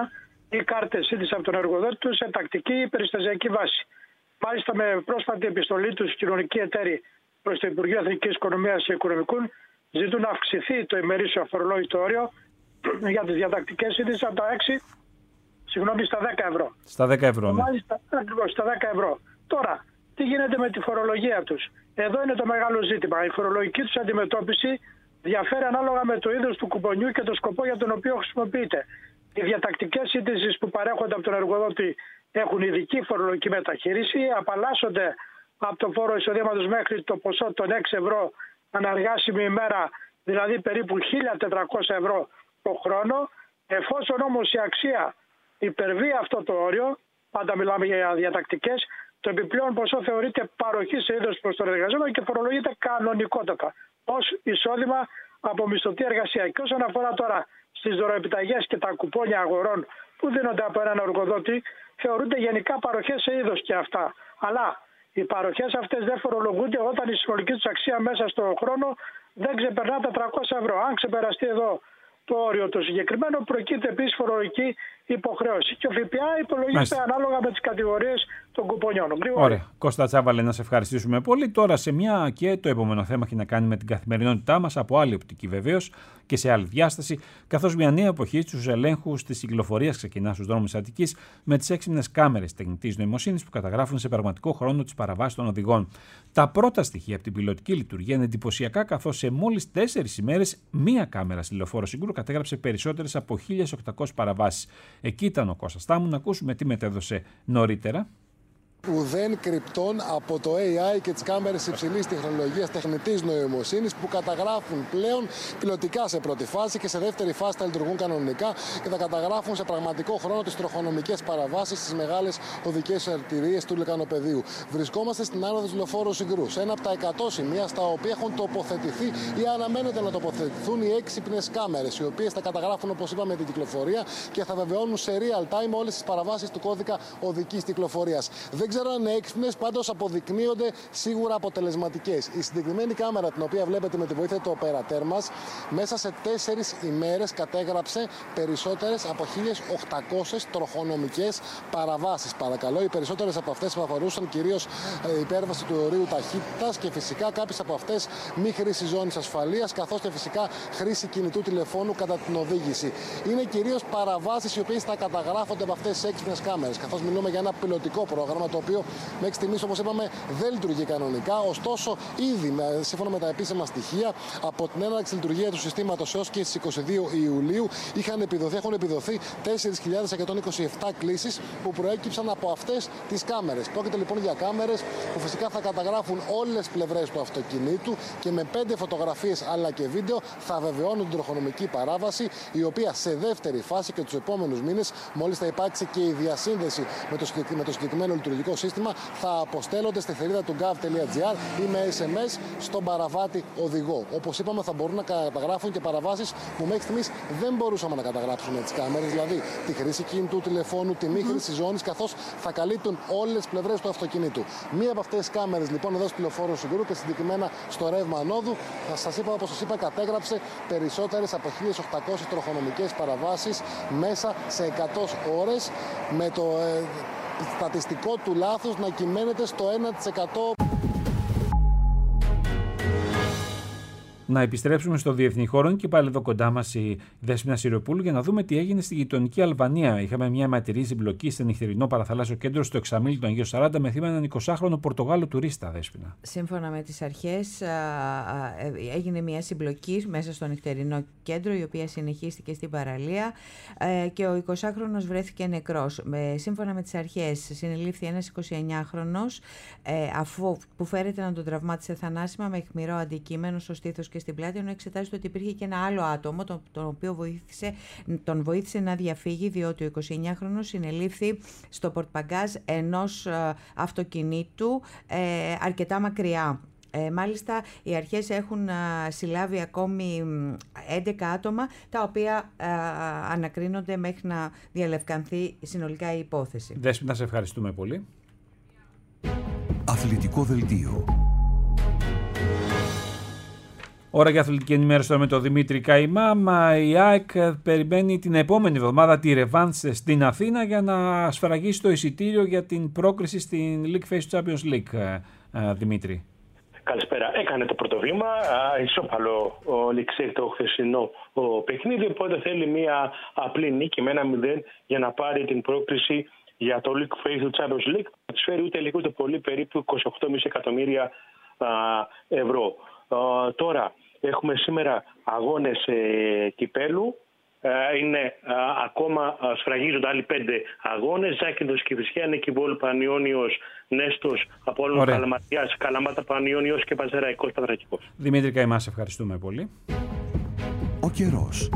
ή κάρτες ίδρυσης από τον εργοδότη του σε τακτική περιστασιακή βάση. Μάλιστα, με πρόσφατη επιστολή του, οι κοινωνικοί εταίροι προς το Υπουργείο Εθνικής Οικονομίας και Οικονομικών ζητούν να αυξηθεί το ημερήσιο αφορολόγητο όριο για τις διατακτικές ίδρυσης από τα έξι, συγγνώμη, στα δέκα ευρώ. Στα δέκα ευρώ, ναι. Μάλιστα, ακριβώς, στα δέκα ευρώ. Τώρα, τι γίνεται με τη φορολογία τους? Εδώ είναι το μεγάλο ζήτημα. Η φορολογική τους αντιμετώπιση διαφέρει ανάλογα με το είδος του κουπονιού και το σκοπό για τον οποίο χρησιμοποιείται. Οι διατακτικές ίδρυσης που παρέχονται από τον εργοδότη έχουν ειδική φορολογική μεταχείριση, απαλλάσσονται από το φόρο εισοδήματος μέχρι το ποσό των έξι ευρώ αναργάσιμη ημέρα, δηλαδή περίπου χίλια τετρακόσια ευρώ το χρόνο. Εφόσον όμως η αξία υπερβεί αυτό το όριο, πάντα μιλάμε για διατακτικές, το επιπλέον ποσό θεωρείται παροχή σε είδος προς τον εργαζόμενο και φορολογείται κανονικότατα ως εισόδημα από μισθωτή εργασία. Και όσον αφορά τώρα στις δωροεπιταγές και τα κουπόνια αγορών που δίνονται από έναν εργοδότη, θεωρούνται γενικά παροχές σε είδος και αυτά. Αλλά οι παροχές αυτές δεν φορολογούνται όταν η συνολική τους αξία μέσα στον χρόνο δεν ξεπερνά τα τριακόσια ευρώ. Αν ξεπεραστεί εδώ το όριο το συγκεκριμένο, προκύπτει επίσης φορολογική υποχρέωση. Και ο ΦΠΑ υπολογίζεται ανάλογα με τις κατηγορίες των κουπονιών. Ωραία. Κώστα Τσάβαλε, να σε ευχαριστήσουμε πολύ. Τώρα σε μια και το επόμενο θέμα έχει να κάνει με την καθημερινότητά μας, από άλλη οπτική βεβαίως και σε άλλη διάσταση, καθώς μια νέα εποχή στους ελέγχους της κυκλοφορίας ξεκινά στους δρόμους της Αττικής με τις έξυπνες κάμερες τεχνητής νοημοσύνης που καταγράφουν σε πραγματικό χρόνο τις παραβάσεις των οδηγών. Τα πρώτα στοιχεία από την πιλωτική λειτουργία είναι εντυπωσιακά, καθώς σε μόλις τέσσερις ημέρες μία κάμερα στη λεωφόρο Συγκρού κατέγραψε περισσότερες από χίλιες οκτακόσιες παραβάσεις. Εκεί ήταν ο Κώστας Τάμου, να ακούσουμε τι μετέδωσε νωρίτερα. Ουδέν κρυπτών από το έι άι και τις κάμερες υψηλής τεχνολογίας τεχνητής νοημοσύνης που καταγράφουν πλέον πιλωτικά σε πρώτη φάση και σε δεύτερη φάση θα λειτουργούν κανονικά και θα καταγράφουν σε πραγματικό χρόνο τις τροχονομικές παραβάσεις στις μεγάλες οδικές αρτηρίες του λεκανοπεδίου. Βρισκόμαστε στην άνοδο της λεωφόρου Συγκρού, σε ένα από τα εκατό σημεία στα οποία έχουν τοποθετηθεί ή αναμένεται να τοποθετηθούν οι έξυπνες κάμερες, οι οποίες θα καταγράφουν, όπως είπαμε, την κυκλοφορία και θα βεβαιώνουν σε real time όλες τις παραβάσεις του κώδικα οδικής κυκλοφορίας. Δεν ξέρω αν είναι έξυπνες, πάντως αποδεικνύονται σίγουρα αποτελεσματικές. Η συγκεκριμένη κάμερα, την οποία βλέπετε με τη βοήθεια του οπερατέρ μας, μέσα σε τέσσερις ημέρες κατέγραψε περισσότερες από χίλιες οκτακόσιες τροχονομικές παραβάσεις. Παρακαλώ, οι περισσότερες από αυτές που αφορούσαν κυρίως ε, υπέρβαση του ορίου ταχύτητας και φυσικά κάποιες από αυτές μη χρήση ζώνης ασφαλείας, καθώς και φυσικά χρήση κινητού τηλεφώνου κατά την οδήγηση. Είναι κυρίως παραβάσεις οι οποίες θα καταγράφονται από αυτές τις έξυπνες κάμερες, καθώς μιλούμε για ένα πιλωτικό πρόγραμμα το οποίο μέχρι στιγμής, όπως είπαμε, δεν λειτουργεί κανονικά. Ωστόσο, ήδη σύμφωνα με τα επίσημα στοιχεία, από την έναρξη λειτουργία του συστήματος έως και στις είκοσι δύο Ιουλίου είχαν επιδοθεί, έχουν επιδοθεί τέσσερις χιλιάδες εκατόν είκοσι επτά κλήσεις που προέκυψαν από αυτές τις κάμερες. Πρόκειται λοιπόν για κάμερες που φυσικά θα καταγράφουν όλες τις πλευρές του αυτοκινήτου και με πέντε φωτογραφίες αλλά και βίντεο θα βεβαιώνουν την τροχονομική παράβαση, η οποία σε δεύτερη φάση και τους επόμενους μήνες, μόλις θα υπάρξει και η διασύνδεση με το, με το συγκεκριμένο λειτουργικό σύστημα, θα αποστέλλονται στη θηρίδα του gov.gr ή με ες εμ ες στον παραβάτη οδηγό. Όπως είπαμε, θα μπορούν να καταγράφουν και παραβάσεις που μέχρι στιγμής δεν μπορούσαμε να καταγράψουμε τις κάμερες, δηλαδή τη χρήση κινητού τηλεφώνου, τη μη χρήση ζώνης, καθώς θα καλύπτουν όλες τις πλευρές του αυτοκινήτου. Μία από αυτές τις κάμερες λοιπόν εδώ στη λεωφόρο Συγκρού και συγκεκριμένα στο ρεύμα ανόδου, θα σας είπα, όπως σας είπα, κατέγραψε περισσότερες από χίλιες οκτακόσιες τροχονομικές παραβάσεις μέσα σε εκατό ώρες, με το ε, στατιστικό του λάθος να κυμαίνεται στο ένα τοις εκατό. Να επιστρέψουμε στο διεθνή χώρο και πάλι εδώ κοντά μας η Δέσποινα Σιριοπούλου για να δούμε τι έγινε στη γειτονική Αλβανία. Είχαμε μια αιματηρή συμπλοκή στο νυχτερινό παραθαλάσσιο κέντρο στο Εξαμήλ των Αγίων Σαράντα με θύμα έναν εικοσάχρονο Πορτογάλο τουρίστα, Δέσποινα. Σύμφωνα με τις αρχές, έγινε μια συμπλοκή μέσα στο νυχτερινό κέντρο, η οποία συνεχίστηκε στην παραλία και ο εικοσάχρονος βρέθηκε νεκρός. Σύμφωνα με τις αρχές, συνελήφθη ένας εικοσιεννιάχρονος αφού που φέρεται να τον τραυμάτισε θανάσιμα με αιχμηρό αντικείμενο στο στήθος και στην πλάτη, ενώ εξετάζεται ότι υπήρχε και ένα άλλο άτομο τον, τον οποίο βοήθησε, τον βοήθησε να διαφύγει, διότι ο εικοσιεννιάχρονος συνελήφθη στο πορτμπαγκάζ ενός ε, αυτοκινήτου ε, αρκετά μακριά. Ε, μάλιστα, οι αρχές έχουν α, συλλάβει ακόμη έντεκα άτομα, τα οποία α, ανακρίνονται μέχρι να διαλευκανθεί συνολικά η υπόθεση. Δέσποινα, σε ευχαριστούμε πολύ. Αθλητικό δελτίο. Ώρα για αθλητική ενημέρωση τώρα με τον Δημήτρη Καϊμά. Η ΑΕΚ περιμένει την επόμενη εβδομάδα τη ρεβάνς στην Αθήνα για να σφραγίσει το εισιτήριο για την πρόκριση στην League Phase Champions League. Δημήτρη. Καλησπέρα. Έκανε το πρώτο βήμα. Ισόπαλο λήξε το χθεσινό παιχνίδι. Οπότε θέλει μια απλή νίκη με ένα μηδέν για να πάρει την πρόκριση για το League Phase του Champions League. Θα του φέρει ούτε λίγο ούτε πολύ, περίπου είκοσι οκτώ κόμμα πέντε εκατομμύρια ευρώ. Uh, τώρα έχουμε σήμερα αγώνες ε, κυπέλου. Uh, είναι uh, ακόμα uh, σφραγίζονται άλλοι πέντε αγώνες. Ζάκυνθος Κηφισιά, Νικηβόλου Πανιώνιος, Νέστος, Απόλλων Καλαματιάς, Καλαμάτα Πανιώνιος και Παζεραϊκός Πατρακικός. Δημήτρη Καϊμά, σε ευχαριστούμε πολύ. Ο καιρός.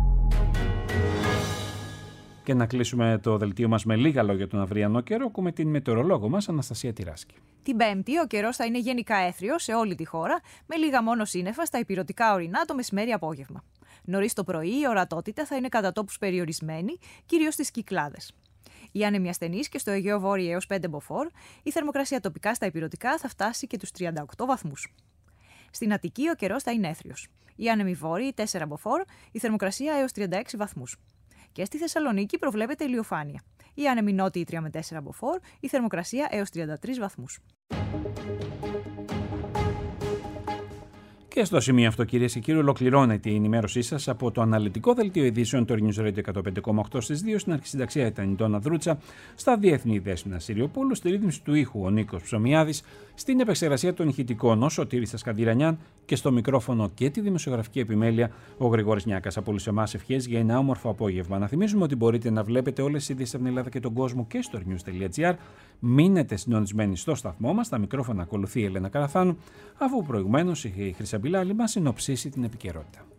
Και να κλείσουμε το δελτίο μας με λίγα λόγια τον αυριανό καιρό, ακούμε την μετεωρολόγο μας Αναστασία Τυράσκη. Την Πέμπτη ο καιρός θα είναι γενικά έθριος σε όλη τη χώρα, με λίγα μόνο σύννεφα στα ηπειρωτικά ορεινά το μεσημέρι-απόγευμα. Νωρίς το πρωί η ορατότητα θα είναι κατά τόπους περιορισμένη, κυρίως στις Κυκλάδες. Η άνεμη ασθενής και στο Αιγαίο Βόρειο έως πέντε μποφόρ, η θερμοκρασία τοπικά στα ηπειρωτικά θα φτάσει και τους τριάντα οκτώ βαθμούς. Στην Αττική ο καιρός θα είναι έθριος. Η άνεμη βόρειη τέσσερα μποφόρ, η θερμοκρασία έως τριάντα έξι βαθμούς. Και στη Θεσσαλονίκη προβλέπεται ηλιοφάνεια. Η άνεμη νότιη τρία με τέσσερα μποφόρ, η θερμοκρασία έως τριάντα τρεις βαθμούς. Και στο σημείο αυτό, κυρίες και κύριοι, ολοκληρώνεται η ενημέρωσή σας από το αναλυτικό δελτίο ειδήσεων του News Radio εκατόν πέντε κόμμα οκτώ στις δύο. Στην αρχισυνταξία ήταν η Ντόνα Δρούτσα, στα διεθνή Δέσποινα Συριοπούλου, στη ρύθμιση του ήχου ο Νίκος Ψωμιάδης, στην επεξεργασία των ηχητικών ο Σωτήρης Τασκαντηρανιάν και στο μικρόφωνο και τη δημοσιογραφική επιμέλεια ο Γρηγόρης Νιάκας. Από όλους εμάς ευχές για ένα όμορφο απόγευμα. Να θυμίζουμε ότι μπορείτε να βλέπετε όλες τις ειδήσεις από την Ελλάδα και τον κόσμο και στο news τελεία gr. Μείνετε συντονισμένοι στο σταθμό μας. Τα μικρόφωνα ακολουθεί η Ελένα Καραθάνου, αφού προηγουμένως η Χρυσαμπιλάλη μας συνοψίσει την επικαιρότητα.